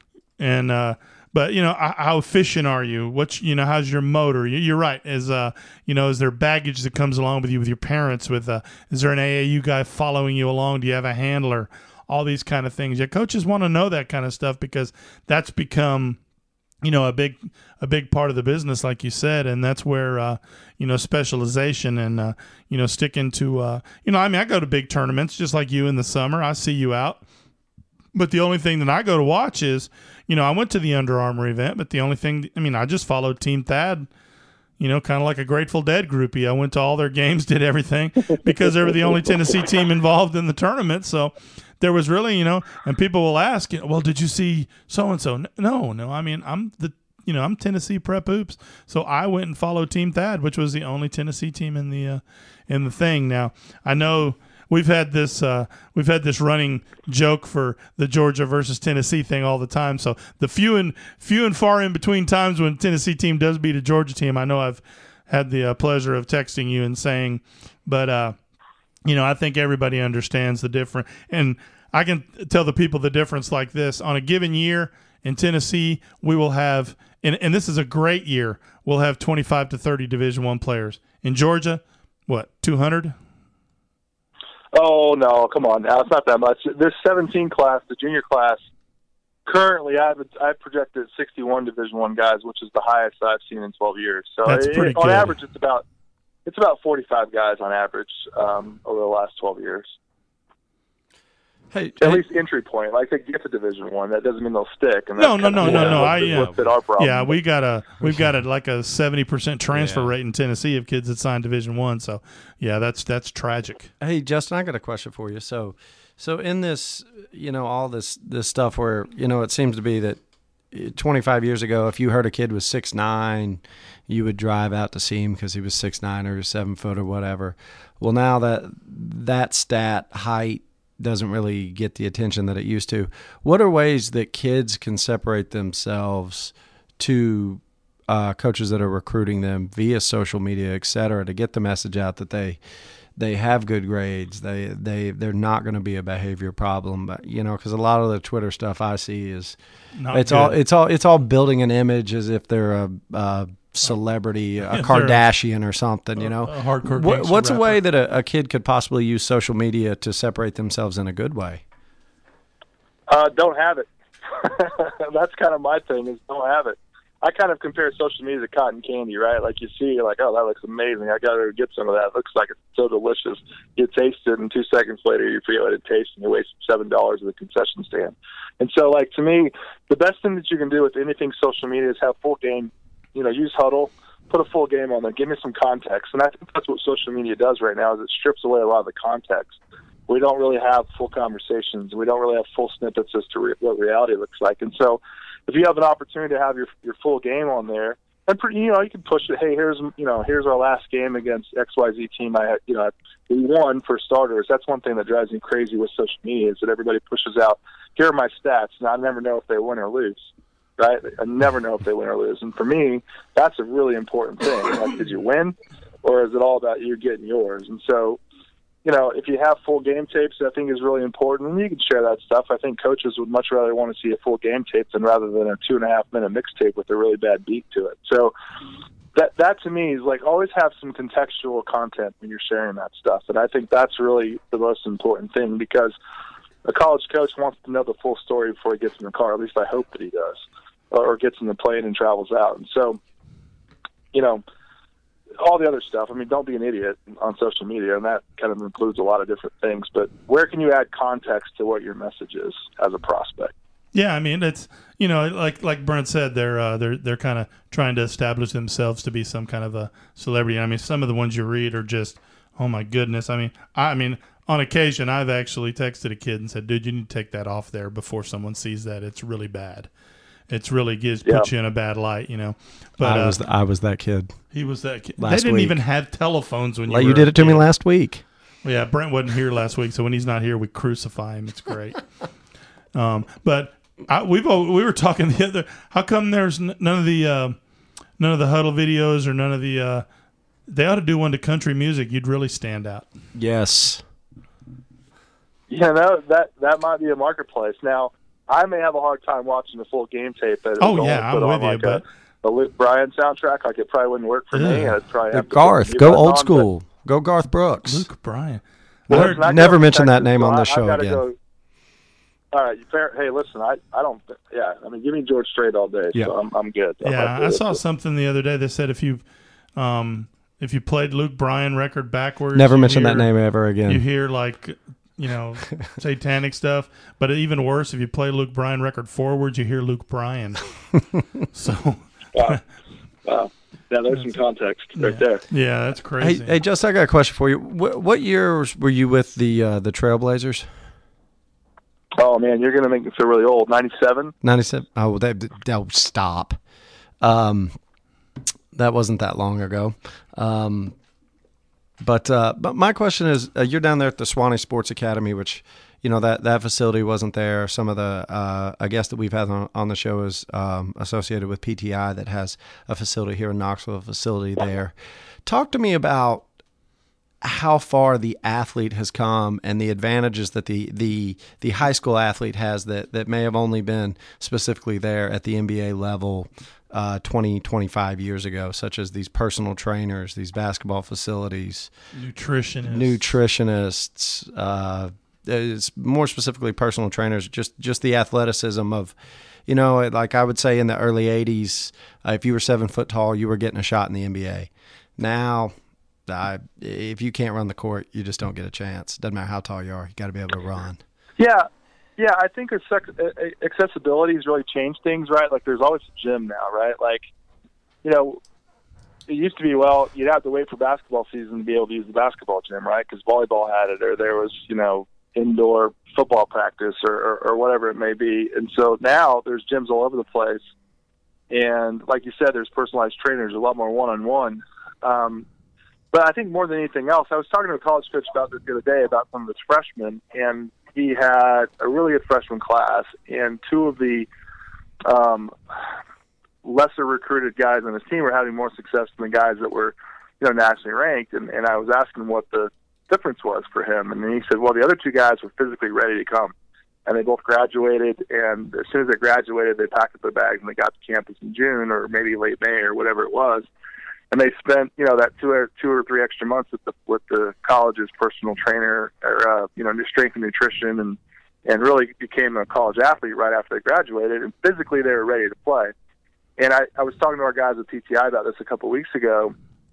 A: And but you know, how efficient are you? You know, how's your motor? You're right. You know, is there baggage that comes along with you with your parents? Is there an AAU guy following you along? Do you have a handler? All these kind of things. Yeah, coaches want to know that kind of stuff because that's become, you know, a big part of the business, like you said, and that's where you know, specialization and you know, sticking to you know, I mean, I go to big tournaments just like you in the summer. I see you out. But the only thing that I go to watch is, you know, I went to the Under Armour event, but the only thing, I mean, I just followed Team Thad, you know, kind of like a Grateful Dead groupie. I went to all their games, did everything because they were the only Tennessee team involved in the tournament. So there was really, you know, and people will ask, well, did you see so-and-so? No. I mean, I'm Tennessee Prep Hoops. So I went and followed Team Thad, which was the only Tennessee team in the thing. Now, I know we've had this running joke for the Georgia versus Tennessee thing all the time. So the few and far in between times when Tennessee team does beat a Georgia team, I know I've had the pleasure of texting you and saying, but you know, I think everybody understands the difference, and I can tell the people the difference like this. On a given year in Tennessee, we will have, and this is a great year, we'll have 25 to 30 Division I players. In Georgia, what, 200?
J: Oh, no, come on now. It's not that much. This 17 class, the junior class, currently I've projected 61 Division I guys, which is the highest I've seen in 12 years. So on average, it's about 45 guys on average over the last 12 years. At least entry point. Like they get to Division I, that doesn't mean they'll stick. And
A: No.
J: What's been our problem.
A: Yeah, we've got a like a 70% transfer rate in Tennessee of kids that signed Division I. So yeah, that's tragic.
B: Hey, Justin, I got a question for you. So in this, all this stuff where it seems to be that 25 years ago, if you heard a kid was 6'9", you would drive out to see him because he was 6'9" or 7 foot or whatever. Well, now that stat height doesn't really get the attention that it used to. What are ways that kids can separate themselves to coaches that are recruiting them via social media, et cetera, to get the message out that they have good grades, they're not going to be a behavior problem, but because a lot of the Twitter stuff I see is it's all building an image as if they're a celebrity, a Kardashian or something, A
A: hardcore
B: what's a way that a kid could possibly use social media to separate themselves in a good way?
J: Don't have it. That's kind of my thing, is don't have it. I kind of compare social media to cotton candy, right? Like you see, you're like, oh, that looks amazing. I got to get some of that. It looks like it's so delicious. You taste it, and 2 seconds later, you forget what it tastes, and you waste $7 at the concession stand. And so, like, to me, the best thing that you can do with anything social media is have full game. Use Huddle, put a full game on there. Give me some context. And I think that's what social media does right now, is it strips away a lot of the context. We don't really have full conversations. We don't really have full snippets as to what reality looks like. And so if you have an opportunity to have your full game on there, and you can push it. Hey, here's our last game against XYZ team. We won for starters. That's one thing that drives me crazy with social media, is that everybody pushes out, here are my stats, and I never know if they win or lose. Right? I never know if they win or lose. And for me, that's a really important thing. Like, did you win, or is it all about you getting yours? And so, if you have full game tapes, I think is really important, and you can share that stuff. I think coaches would much rather want to see a full game tape rather than a 2.5-minute mixtape with a really bad beat to it. So that to me is like, always have some contextual content when you're sharing that stuff. And I think that's really the most important thing, because a college coach wants to know the full story before he gets in the car. At least I hope that he does, or gets in the plane and travels out. And so, all the other stuff, don't be an idiot on social media, and that kind of includes a lot of different things. But where can you add context to what your message is as a prospect?
A: Yeah, it's like Brent said, they're kind of trying to establish themselves to be some kind of a celebrity. Some of the ones you read are just, oh my goodness. I mean, on occasion, I've actually texted a kid and said, dude, you need to take that off there before someone sees that. It's really bad. It's really puts you in a bad light, But
B: I was that kid.
A: He was that kid. They didn't even have telephones when
B: you did it to me last week.
A: Well, yeah, Brent wasn't here last week, so when he's not here, we crucify him. It's great. But we were talking the other. How come there's none of the Huddle videos, or none of the? They ought to do one to country music. You'd really stand out.
B: Yes.
J: Yeah, that might be a marketplace now. I may have a hard time watching the full game tape.
A: I'm with you, but
J: the Luke Bryan soundtrack, like, it probably wouldn't work for me. I'd probably have
B: Garth, go old school. Go Garth Brooks.
A: Luke Bryan.
B: Never mention that name on this show again.
J: All right, hey, listen, I don't. Yeah, give me George Strait all day. Yeah. So I'm good.
A: I saw something the other day that said if you played Luke Bryan record backwards,
B: never mention that name ever again.
A: You hear satanic stuff, but even worse, if you play Luke Bryan record forwards, you hear Luke Bryan. So,
J: wow. Yeah, there's some context right there.
A: Yeah, that's crazy.
B: Hey, Justin, I got a question for you. What years were you with the Trailblazers?
J: Oh man, you're gonna make me feel really old. 97.
B: 97. Oh, that stop. That wasn't that long ago. But my question is, you're down there at the Swanee Sports Academy, which, that facility wasn't there. Some of the a guest that we've had on the show is associated with PTI that has a facility here in Knoxville, a facility there. Talk to me about how far the athlete has come and the advantages that the high school athlete has that may have only been specifically there at the NBA level 20, 25 years ago, such as these personal trainers, these basketball facilities, nutritionists, more specifically personal trainers, just the athleticism of, like I would say in the early 80s, if you were 7 foot tall, you were getting a shot in the NBA. Now, if you can't run the court, you just don't get a chance. Doesn't matter how tall you are. You got to be able to run.
J: Yeah, I think accessibility has really changed things, right? Like, there's always a gym now, right? Like, you know, it used to be, well, you'd have to wait for basketball season to be able to use the basketball gym, right? Because volleyball had it, or there was, you know, indoor football practice or whatever it may be. And so now there's gyms all over the place. And like you said, there's personalized trainers, a lot more one-on-one. But I think more than anything else, I was talking to a college coach about this the other day about some of his freshmen, and he had a really good freshman class, and two of the lesser recruited guys on his team were having more success than the guys that were, you know, nationally ranked. And I was asking what the difference was for him, and then he said, well, the other two guys were physically ready to come, and they both graduated, and as soon as they graduated, they packed up their bags and they got to campus in June or maybe late May or whatever it was. And they spent, you know, that two or three extra months with the college's personal trainer, or you know, strength and nutrition, and really became a college athlete right after they graduated. And physically, they were ready to play. And I was talking to our guys at PTI about this a couple of weeks ago,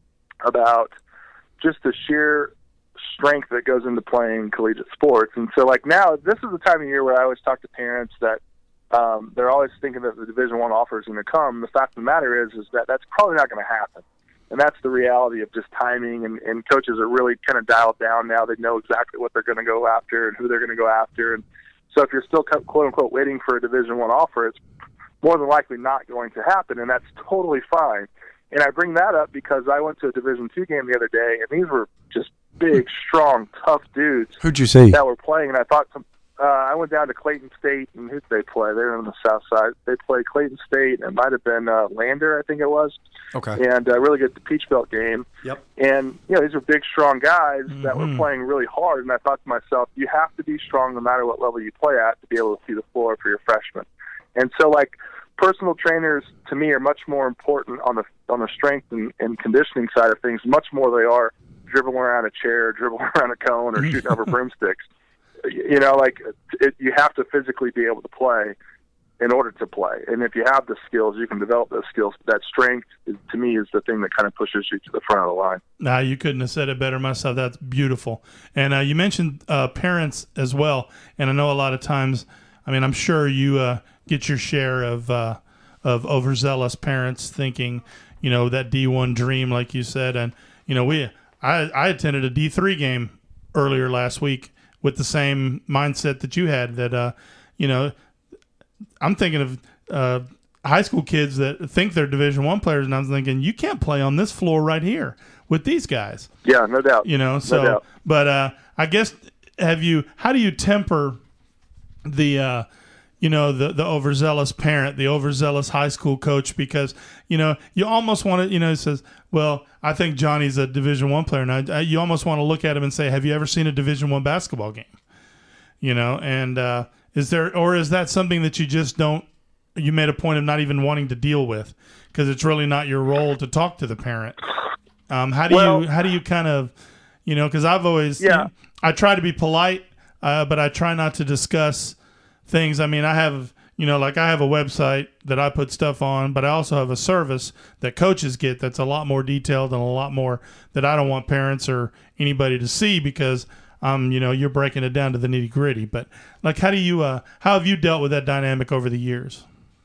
J: about just the sheer strength that goes into playing collegiate sports. And so, like, now, this is the time of year where I always talk to parents that they're always thinking that the Division I offer is going to come. The fact of the matter is that that's probably not going to happen. And that's the reality of just timing, and coaches are really kind of dialed down now. They know exactly what they're going to go after and who they're going to go after. And so if you're still, quote-unquote, waiting for a Division I offer, it's more than likely not going to happen, and that's totally fine. And I bring that up because I went to a Division II game the other day, and these were just big, strong, tough dudes.
B: Who'd you see?
J: That were playing, and I thought I went down to Clayton State, and who did they play? They were on the south side. They played Clayton State, and it might have been Lander, I think it was.
B: Okay.
J: And really good, the Peach Belt game.
B: Yep.
J: And, you know, these are big, strong guys that were playing really hard, and I thought to myself, you have to be strong no matter what level you play at to be able to see the floor for your freshmen. And so, like, personal trainers, to me, are much more important on the strength and conditioning side of things, much more they are dribbling around a chair, dribbling around a cone, or shooting over broomsticks. You know, like, you have to physically be able to play in order to play. And if you have the skills, you can develop those skills. That strength, to me, is the thing that kind of pushes you to the front of the line.
A: Nah, you couldn't have said it better myself. That's beautiful. And you mentioned parents as well. And I know a lot of times, I mean, I'm sure you get your share of overzealous parents thinking, you know, that D1 dream, like you said. And, you know, I attended a D3 game earlier last week with the same mindset that you had, that, you know, I'm thinking of high school kids that think they're Division I players, and I'm thinking, you can't play on this floor right here with these guys.
J: Yeah, no doubt.
A: You know, so, no doubt. But I guess, how do you temper the, you know, the overzealous parent, the overzealous high school coach? Because, you know, you almost want to, you know, it says, well, I think Johnny's a Division I player. Now, you almost want to look at him and say, have you ever seen a Division I basketball game? You know, and is that something that you just you made a point of not even wanting to deal with because it's really not your role to talk to the parent? How do you kind of, you know, because I've always, you know, I try to be polite, but I try not to discuss things. I mean, I have a website that I put stuff on, but I also have a service that coaches get that's a lot more detailed and a lot more that I don't want parents or anybody to see because, you know, you're breaking it down to the nitty gritty. But like, how have you dealt with that dynamic over the years?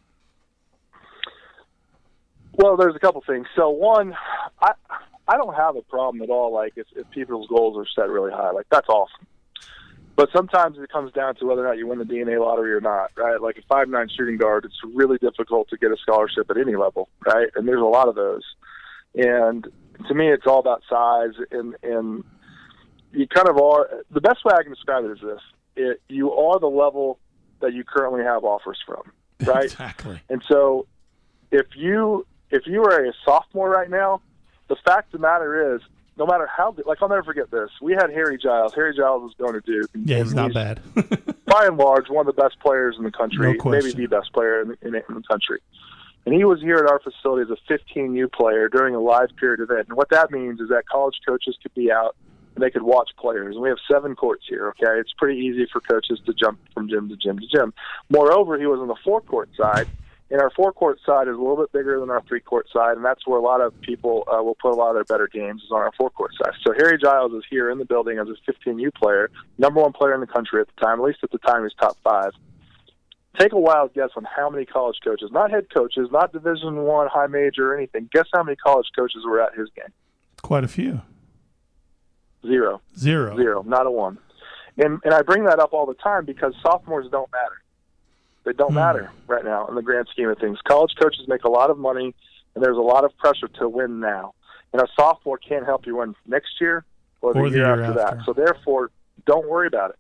J: Well, there's a couple things. So one, I don't have a problem at all. Like if people's goals are set really high, like that's awesome. But sometimes it comes down to whether or not you win the DNA lottery or not, right? Like a 5'9" shooting guard, it's really difficult to get a scholarship at any level, right? And there's a lot of those. And to me, it's all about size. And you kind of are – the best way I can describe it is this. You are the level that you currently have offers from, right?
A: Exactly.
J: And so if you are a sophomore right now, the fact of the matter is, no matter how, like, I'll never forget this. We had Harry Giles. Harry Giles was going to Duke.
A: Yeah, he's not bad.
J: By and large, one of the best players in the country,
A: no question.
J: Maybe the best player in the country. And he was here at our facility as a 15U player during a live period event. And what that means is that college coaches could be out and they could watch players. And we have 7 courts here, okay? It's pretty easy for coaches to jump from gym to gym to gym. Moreover, he was on the forecourt side, And our 4-court side is a little bit bigger than our 3-court side, and that's where a lot of people will put a lot of their better games is on our 4-court side. So Harry Giles is here in the building as a 15U player, number 1 player in the country at the time. At least at the time, he was top 5. Take a wild guess on how many college coaches, not head coaches, not Division I, high major or anything. Guess how many college coaches were at his game?
A: Quite a few.
J: Zero. Not a one. And I bring that up all the time because sophomores don't matter. They don't matter right now in the grand scheme of things. College coaches make a lot of money, and there's a lot of pressure to win now. And a sophomore can't help you win next year or the year after that. So therefore, don't worry about it.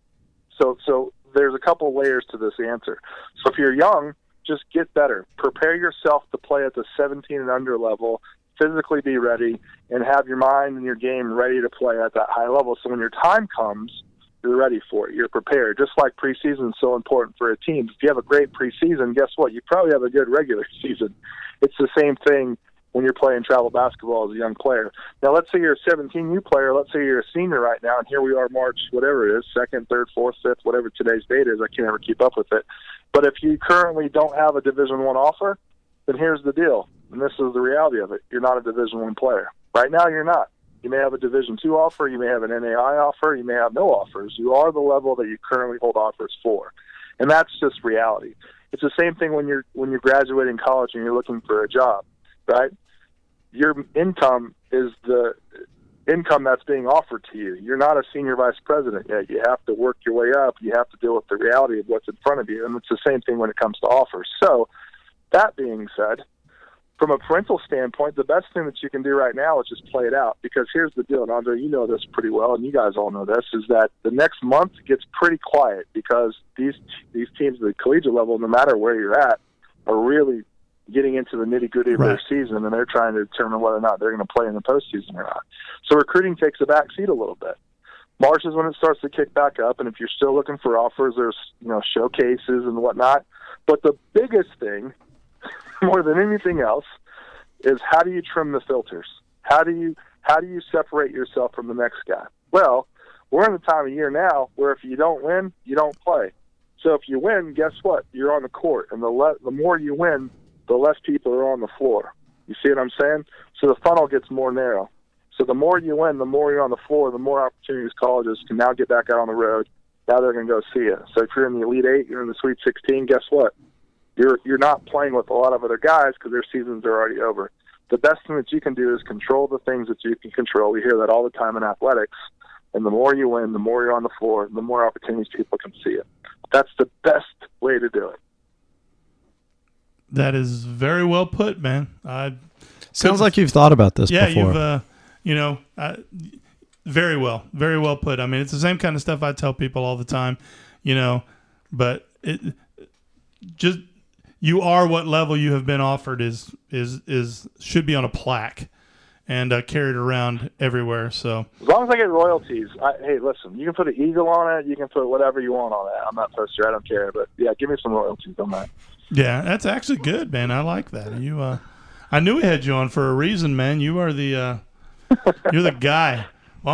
J: So there's a couple of layers to this answer. So if you're young, just get better. Prepare yourself to play at the 17 and under level, physically be ready, and have your mind and your game ready to play at that high level. So when your time comes, you're ready for it. You're prepared. Just like preseason is so important for a team. If you have a great preseason, guess what? You probably have a good regular season. It's the same thing when you're playing travel basketball as a young player. Now, let's say you're a 17U player. Let's say you're a senior right now, and here we are March, whatever it is, 2nd, 3rd, 4th, 5th, whatever today's date is. I can't ever keep up with it. But if you currently don't have a Division I offer, then here's the deal, and this is the reality of it. You're not a Division I player. Right now, you're not. You may have a Division II offer. You may have an NAI offer. You may have no offers. You are the level that you currently hold offers for, and that's just reality. It's the same thing when you're graduating college and you're looking for a job, right? Your income is the income that's being offered to you. You're not a senior vice president yet. You have to work your way up. You have to deal with the reality of what's in front of you, and it's the same thing when it comes to offers. So, that being said, from a parental standpoint, the best thing that you can do right now is just play it out. Because here's the deal, and Andre, you know this pretty well, and you guys all know this, is that the next month gets pretty quiet because these teams at the collegiate level, no matter where you're at, are really getting into the nitty-gritty of their season, and they're trying to determine whether or not they're going to play in the postseason or not. So recruiting takes a back seat a little bit. March is when it starts to kick back up, and if you're still looking for offers, there's showcases and whatnot. But the biggest thing, more than anything else, is how do you trim the filters? How do you separate yourself from the next guy? Well, we're in the time of year now where if you don't win, you don't play. So if you win, guess what? You're on the court, and the more you win, the less people are on the floor. You see what I'm saying? So the funnel gets more narrow. So the more you win, the more you're on the floor, the more opportunities colleges can now get back out on the road. Now they're going to go see you. So if you're in the Elite Eight, you're in the Sweet 16, guess what? You're not playing with a lot of other guys because their seasons are already over. The best thing that you can do is control the things that you can control. We hear that all the time in athletics. And the more you win, the more you're on the floor, the more opportunities people can see it. That's the best way to do it.
A: That is very well put, man.
B: Sounds like you've thought about this before.
A: Yeah, you've, very well put. I mean, it's the same kind of stuff I tell people all the time, but it just, you are what level you have been offered is should be on a plaque and carried around everywhere. So
J: as long as I get royalties, hey, listen, you can put an eagle on it, you can put whatever you want on it. I'm not poster, I don't care, but yeah, give me some royalties on that.
A: Yeah, that's actually good, man. I like that. You, I knew we had you on for a reason, man. You are the, you're the guy. Well,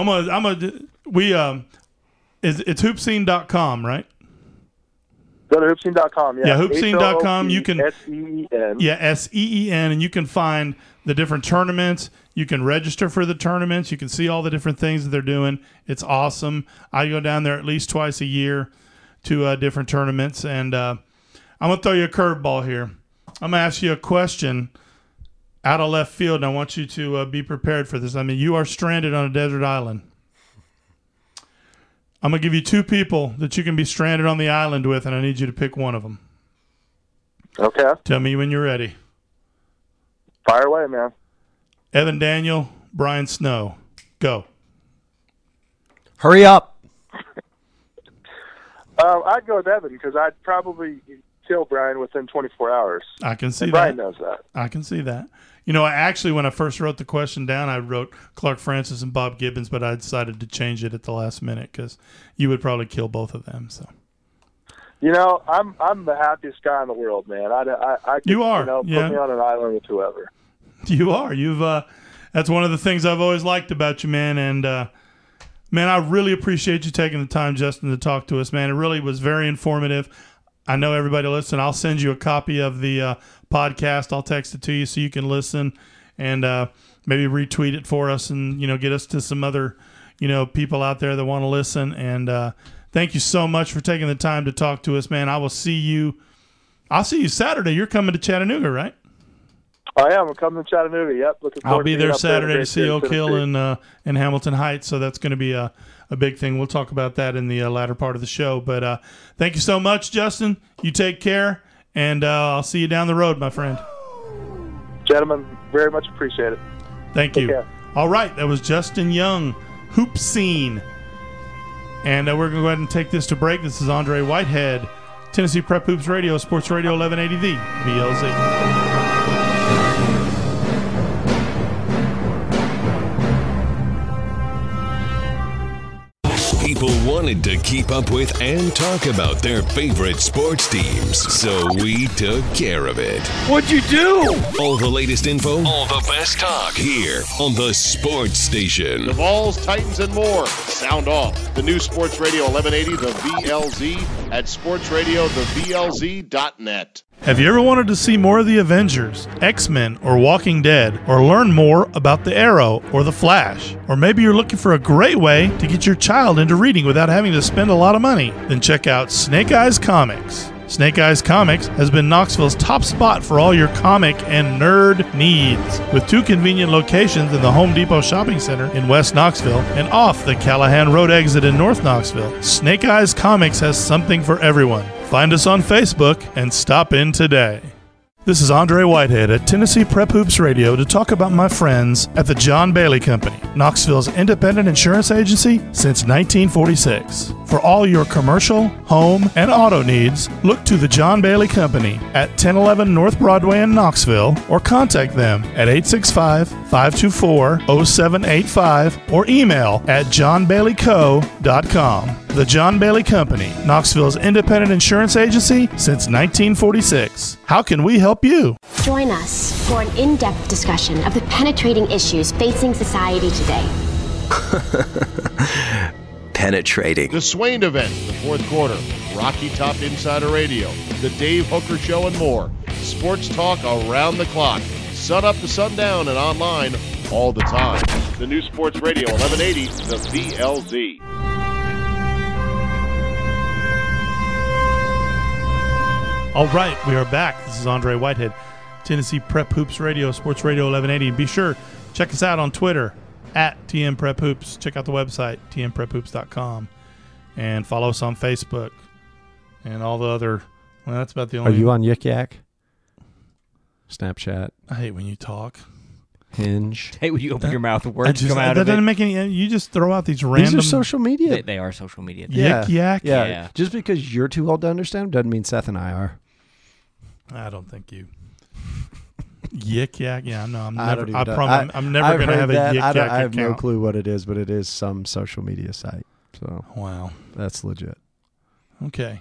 A: it's hoopscene.com, right?
J: Go to hoopscene.com.
A: Yeah, hoopscene.com. You can
J: SEEN.
A: Yeah, SEEN, and you can find the different tournaments. You can register for the tournaments. You can see all the different things that they're doing. It's awesome. I go down there at least twice a year to different tournaments, and I'm gonna throw you a curveball here. I'm gonna ask you a question out of left field, and I want you to be prepared for this. I mean, you are stranded on a desert island. I'm going to give you two people that you can be stranded on the island with, and I need you to pick one of them.
J: Okay.
A: Tell me when you're ready.
J: Fire away, man.
A: Evan Daniel, Brian Snow. Go.
B: Hurry up.
J: I'd go with Evan because I'd probably kill Brian within 24 hours.
A: I can see
J: and
A: that.
J: Brian knows that.
A: I can see that. I actually, when I first wrote the question down, I wrote Clark Francis and Bob Gibbons, but I decided to change it at the last minute because you would probably kill both of them. So,
J: I'm the happiest guy in the world, man. I
A: you are.
J: Put me on an island with whoever.
A: You are. You've. That's one of the things I've always liked about you, man. And man, I really appreciate you taking the time, Justin, to talk to us, man. It really was very informative. I know everybody listen. I'll send you a copy of the podcast. I'll text it to you so you can listen and maybe retweet it for us and, get us to some other, people out there that want to listen. And thank you so much for taking the time to talk to us, man. I'll see you Saturday. You're coming to Chattanooga, right?
J: I am. I'm coming to Chattanooga. Yep. Looking forward
A: I'll be
J: to
A: there
J: being up
A: Saturday
J: there
A: to see Oak Hill and Hamilton Heights, so that's going to be a big thing. We'll talk about that in the latter part of the show. But thank you so much, Justin. You take care, and I'll see you down the road, my friend.
J: Gentlemen, very much appreciate it.
A: Thank you.
J: Care.
A: All right, that was Justin Young, Hoop Scene. And we're going to go ahead and take this to break. This is Andre Whitehead, Tennessee Prep Hoops Radio, Sports Radio 1180 The VLZ.
I: People wanted to keep up with and talk about their favorite sports teams, so we took care of it.
E: What'd you do?
I: All the latest info, all the best talk, here on the Sports Station.
F: The Vols, Titans, and more. Sound off. The new Sports Radio 1180, the VLZ, at sportsradiothevlz.net.
A: Have you ever wanted to see more of the Avengers, X-Men, or Walking Dead, or learn more about the Arrow or the Flash? Or maybe you're looking for a great way to get your child into reading without having to spend a lot of money? Then check out Snake Eyes Comics. Snake Eyes Comics has been Knoxville's top spot for all your comic and nerd needs, with 2 convenient locations in the Home Depot Shopping Center in West Knoxville and off the Callahan Road exit in North Knoxville. Snake Eyes Comics has something for everyone. Find us on Facebook and stop in today. This is Andre Whitehead at Tennessee Prep Hoops Radio to talk about my friends at the John Bailey Company, Knoxville's independent insurance agency since 1946. For all your commercial, home, and auto needs, look to the John Bailey Company at 1011 North Broadway in Knoxville or contact them at 865-524-0785 or email at johnbaileyco.com. The John Bailey Company, Knoxville's independent insurance agency since 1946. How can we help you?
D: Join us for an in-depth discussion of the penetrating issues facing society today.
E: Penetrating.
F: The Swain event, the fourth quarter, Rocky Top Insider Radio, the Dave Hooker Show, and more. Sports talk around the clock, sun up to sundown and online all the time. The new Sports Radio 1180, the VLZ.
A: All right, we are back. This is Andre Whitehead, Tennessee Prep Hoops Radio, Sports Radio 1180. Be sure, check us out on Twitter at TM Prep Hoops. Check out the website, tmprephoops.com. And follow us on Facebook and all the other. Well, that's about the only.
B: Are you on Yik Yak? Snapchat?
A: I hate when you talk.
B: Hinge?
C: I hate when you open your mouth and words come out
A: that
C: of it.
A: doesn't make any. You just throw out these random.
B: These are social media.
C: They are social media.
A: Yik Yak?
B: Yeah. Just because you're too old to understand doesn't mean Seth and I are.
A: I don't think you. Yik Yak? Yeah, no, I'm
B: I
A: never.
B: don't
A: I
B: even
A: promise. I'm never going to have a Yik Yak
B: I have no
A: account.
B: clue what it is, but it is some social media site. So
A: Wow.
B: that's legit.
A: Okay.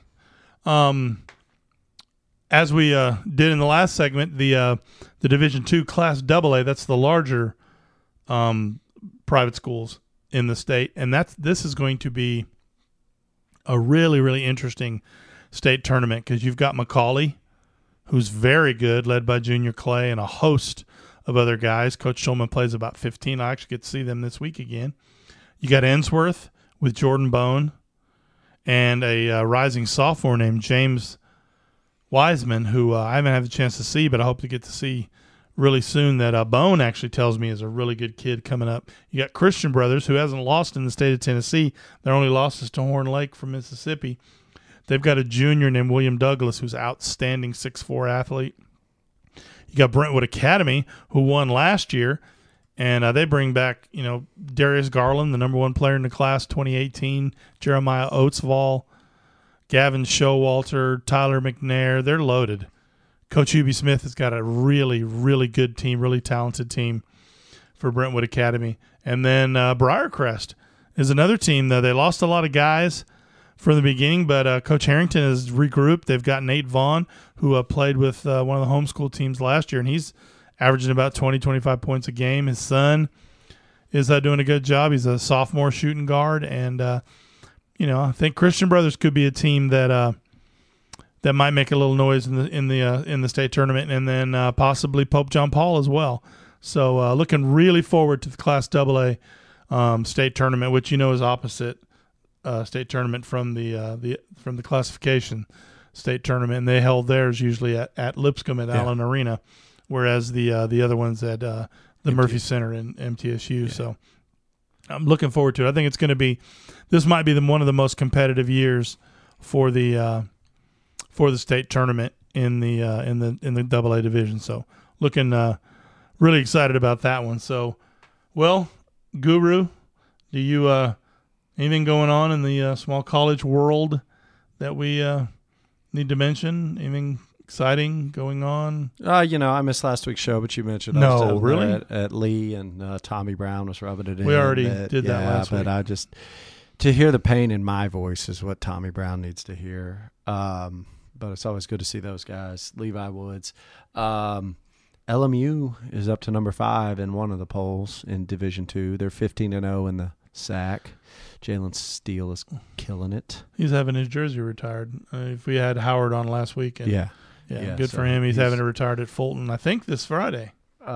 A: As we did in the last segment, the Division II Class AA, that's the larger private schools in the state, and this is going to be a really, really interesting state tournament because you've got McCallie, who's very good, led by Junior Clay and a host of other guys. Coach Schulman plays about 15. I actually get to see them this week again. You got Ensworth with Jordan Bone and a rising sophomore named James Wiseman, who I haven't had the chance to see, but I hope to get to see really soon. That Bone actually tells me is a really good kid coming up. You got Christian Brothers, who hasn't lost in the state of Tennessee. Their only loss is to Horn Lake from Mississippi. They've got a junior named William Douglas, who's an outstanding 6'4" athlete. You got Brentwood Academy, who won last year, and they bring back, Darius Garland, the number 1 player in the class 2018, Jeremiah Oatsvall, Gavin Showalter, Tyler McNair. They're loaded. Coach Hubie Smith has got a really, really good team, really talented team for Brentwood Academy. And then Briarcrest is another team. They lost a lot of guys from the beginning, but Coach Harrington has regrouped. They've got Nate Vaughn, who played with one of the homeschool teams last year, and he's averaging about 20, 25 points a game. His son is doing a good job. He's a sophomore shooting guard, and I think Christian Brothers could be a team that that might make a little noise in the state tournament, and then possibly Pope John Paul as well. So looking really forward to the Class AA state tournament, which is opposite state tournament from the classification state tournament. And they held theirs usually at Lipscomb at Allen Arena, whereas the other ones at the Murphy Center in MTSU. Yeah. So I'm looking forward to it. I think it's going to be. This might be one of the most competitive years for the state tournament in the AA division. So looking really excited about that one. So, well, Guru, do you anything going on in the small college world that we need to mention? Anything exciting going on?
B: I missed last week's show, but you mentioned I was down there at Lee, and Tommy Brown was rubbing it in.
A: We already did that last week.
B: But I just to hear the pain in my voice is what Tommy Brown needs to hear. But it's always good to see those guys. Levi Woods. LMU is up to number 5 in one of the polls in Division II. They're 15-0 in the SAC. Jalen Steele is killing it.
A: He's having his jersey retired. If we had Howard on last week. Yeah, good for him. He's having it retired at Fulton, I think, this Friday.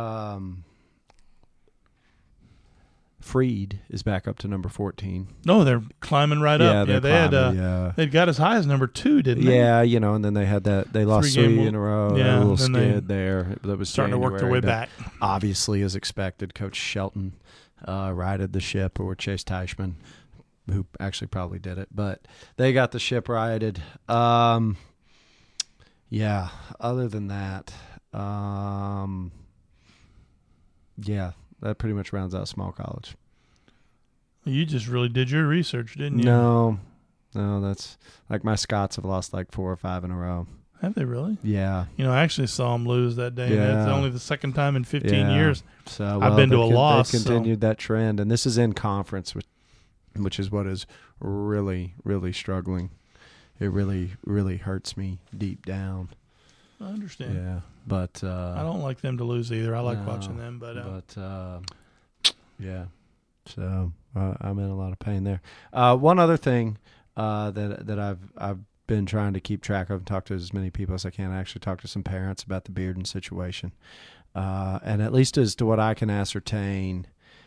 B: Freed is back up to number 14.
A: No, they're climbing right up.
B: Yeah,
A: they'd got as high as number 2, didn't they?
B: Yeah, and then they had that. They lost 3 in a row. Yeah, a little skid there. That was
A: starting to work their way back.
B: Obviously, as expected, Coach Shelton righted the ship, or Chase Teichman, who actually probably did it, but they got the ship righted. Other than that, that pretty much rounds out small college.
A: You just really did your research, didn't you?
B: No, that's like my Scots have lost like 4 or 5 in a row.
A: Have they really?
B: Yeah.
A: I actually saw them lose that day. Yeah. It's only the second time in 15 years.
B: So
A: I've been to a loss.
B: They continued that trend, and this is in conference, which is what is really, really struggling. It really, really hurts me deep down.
A: I understand.
B: Yeah, but
A: I don't like them to lose either. I like watching them, but
B: yeah. So I'm in a lot of pain there. One other thing that I've been trying to keep track of and talk to as many people as I can. I actually talked to some parents about the Bearden situation, and at least as to what I can ascertain,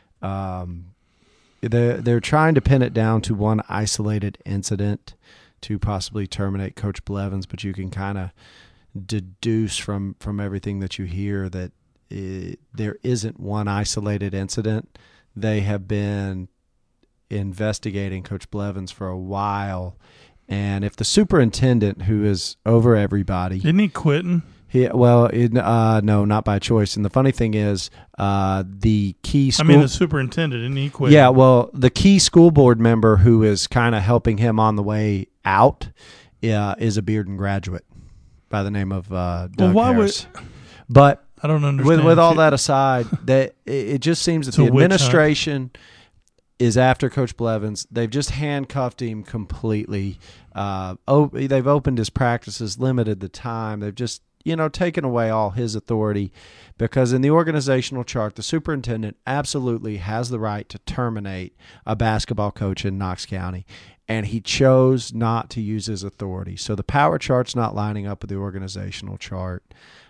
B: they're trying to pin it down to one isolated incident to possibly terminate Coach Blevins, but you can kind of deduce from everything that you hear that there isn't one isolated incident. They have been investigating Coach Blevins for a while, and if the superintendent, who is over everybody,
A: isn't he quitting?
B: No, not by choice. And the funny thing is, the key school...
A: the superintendent, isn't he quitting?
B: Yeah, well, the key school board member who is kind of helping him on the way out is a Bearden graduate by the name of Doug Harris. But
A: I don't understand.
B: With all that aside, that it just seems that the administration is after Coach Blevins. They've just handcuffed him completely. They've opened his practices, limited the time. They've just taken away all his authority, because in the organizational chart, the superintendent absolutely has the right to terminate a basketball coach in Knox County, and he chose not to use his authority. So the power chart's not lining up with the organizational chart.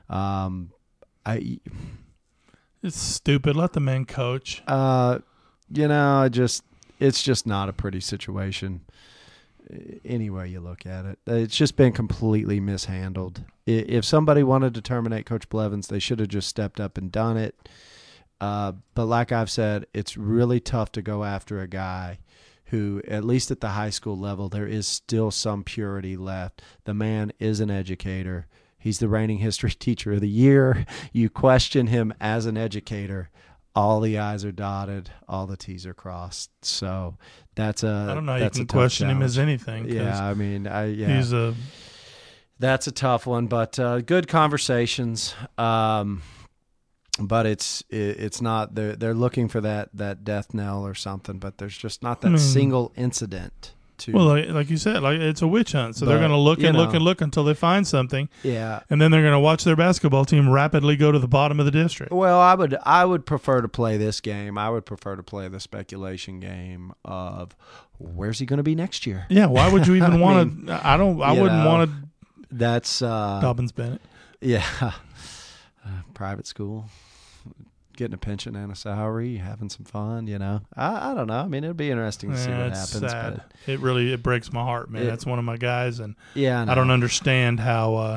A: It's stupid. Let the man coach.
B: It's just not a pretty situation. Any way you look at it, it's just been completely mishandled. If somebody wanted to terminate Coach Blevins, they should have just stepped up and done it. But like I've said, it's really tough to go after a guy who, at least at the high school level, there is still some purity left. The man is an educator. He's the reigning history teacher of the year. You question him as an educator, all the I's are dotted, all the T's are crossed. So that's
A: I don't know how you can question him as anything.
B: Yeah, that's a tough one, but good conversations. But it's not. They're looking for that death knell or something, but there's just not that single incident.
A: Well, like you said, it's a witch hunt. So they're going to look and look and look until they find something.
B: Yeah.
A: And then they're going to watch their basketball team rapidly go to the bottom of the district.
B: Well, I would prefer to play this game. I would prefer to play the speculation game of where's he going to be next year.
A: Yeah. Why would you even want to? I wouldn't want to.
B: That's
A: Dobbins Bennett.
B: Yeah. Private school, getting a pension and a salary, having some fun, I don't know. I mean, it'd be interesting to see what
A: it's
B: happens.
A: Sad.
B: But
A: It breaks my heart, man. That's one of my guys, and
B: I
A: don't understand how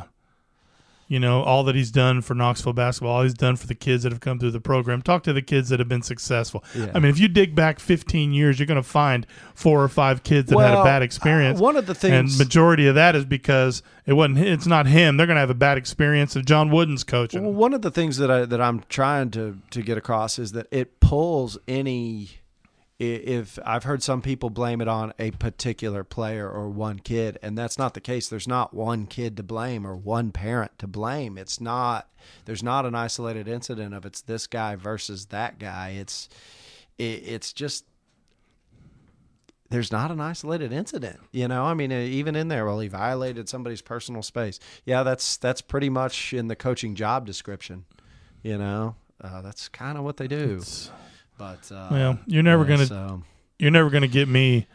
A: all that he's done for Knoxville basketball, all he's done for the kids that have come through the program. Talk to the kids that have been successful.
B: Yeah.
A: I mean, if you dig back 15 years, you're going to find 4 or 5 kids that had a bad experience.
B: One of the things,
A: and majority of that is because it's not him. They're going to have a bad experience if John Wooden's coaching.
B: Well, one of the things that I'm trying to get across is that it pulls any. If I've heard some people blame it on a particular player or one kid, and that's not the case. There's not one kid to blame or one parent to blame. There's not an isolated incident of it's this guy versus that guy. It's just there's not an isolated incident. I mean, even in there, well, he violated somebody's personal space. Yeah, that's pretty much in the coaching job description. That's kind of what they do. But
A: you're never gonna get me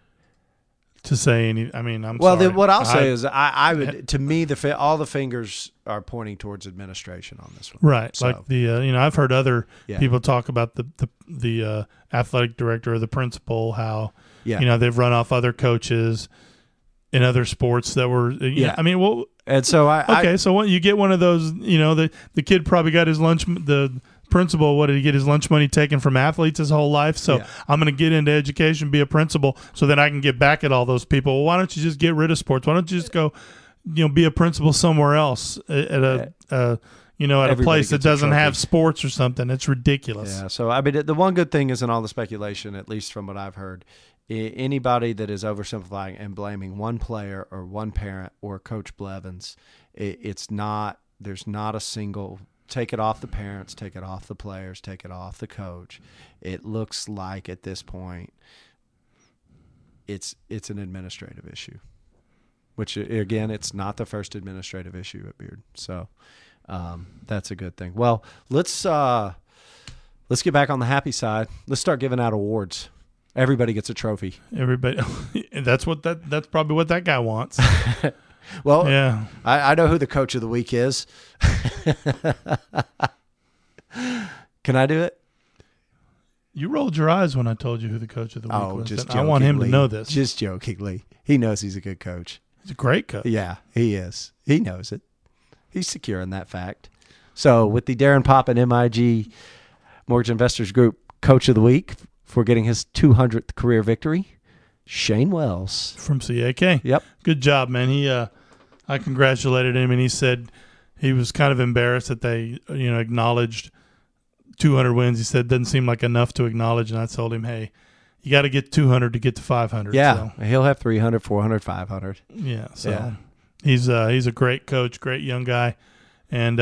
A: to say any. I mean, I'm
B: well.
A: sorry.
B: What I'll say is, I would. To me, all the fingers are pointing towards administration on this one.
A: Right.
B: So,
A: like I've heard other people talk about the athletic director or the principal, how they've run off other coaches in other sports that were. I mean, well,
B: and so
A: so you get one of those. The kid probably got his lunch. The principal, what did he get his lunch money taken from athletes his whole life? So I'm going to get into education, be a principal, so that I can get back at all those people. Well, why don't you just get rid of sports? Why don't you just go, be a principal somewhere else at a place that doesn't have sports or something? It's ridiculous.
B: Yeah. So I mean, the one good thing is in all the speculation, at least from what I've heard, anybody that is oversimplifying and blaming one player or one parent or Coach Blevins, there's not a single. Take it off the parents, take it off the players, take it off the coach. It looks like at this point it's an administrative issue, which again, it's not the first administrative issue at Beard. So that's a good thing. Well, let's get back on the happy side. Let's start giving out awards. Everybody gets a trophy.
A: Everybody. That's probably what that guy wants.
B: Well, yeah, I know who the coach of the week is. Can I do it?
A: You rolled your eyes when I told you who the coach of the week was.
B: Just
A: I want him to know this.
B: Just jokingly. He knows he's a good coach.
A: He's a great coach.
B: Yeah, he is. He knows it. He's secure in that fact. So with the Darren Poppin MIG Mortgage Investors Group Coach of the Week for getting his 200th career victory, Shane Wells
A: from CAK.
B: Yep.
A: Good job, man. I congratulated him, and he said he was kind of embarrassed that they, acknowledged 200 wins. He said it doesn't seem like enough to acknowledge, and I told him, hey, you got to get 200 to get to 500.
B: Yeah, so he'll have 300, 400, 500.
A: Yeah, so he's a great coach, great young guy, and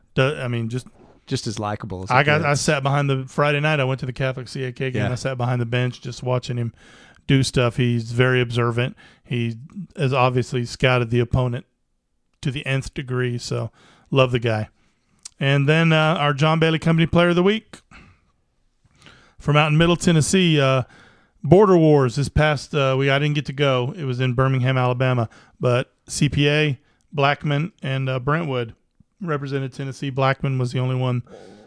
A: just
B: as likable as
A: I sat behind the Friday night. I went to the Catholic CAK game.
B: Yeah.
A: I sat behind the bench just watching him do stuff. He's very observant. He has obviously scouted the opponent to the nth degree, so love the guy. And then our John Bailey Company Player of the Week from out in Middle Tennessee, Border Wars this past week. I didn't get to go. It was in Birmingham, Alabama, but CPA, Blackman, and Brentwood represented Tennessee. Blackman was the only one,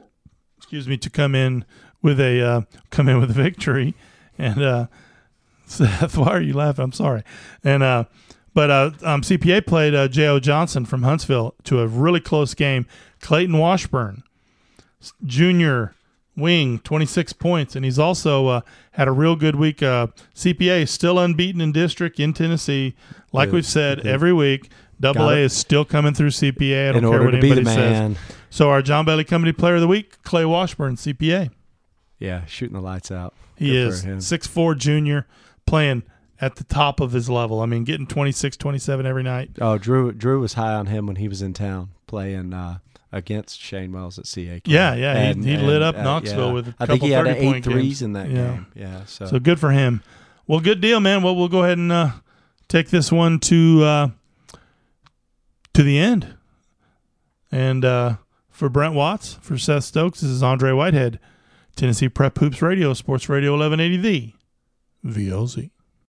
A: to come in with a victory, and Seth, why are you laughing? I'm sorry. And CPA played J.O. Johnson from Huntsville to a really close game. Clayton Washburn, junior wing, 26 points, and he's also had a real good week. CPA is still unbeaten in district in Tennessee. Like we've said every week, Double A is still coming through CPA. I don't care what anybody says. So our John Bailey Company Player of the Week, Clay Washburn, CPA.
B: Yeah, shooting the lights out.
A: He is 6'4" junior, playing at the top of his level. I mean, getting 26, 27 every night.
B: Oh, Drew was high on him when he was in town playing against Shane Wells at CAK.
A: Yeah. He lit up Knoxville with a couple 30-point games.
B: I think he had 8 threes in that game. Yeah,
A: so good for him. Well, good deal, man. Well, we'll go ahead and take this one to the end. And for Brent Watts, for Seth Stokes, this is Andre Whitehead, Tennessee Prep Hoops Radio, Sports Radio 1180, the VLZ.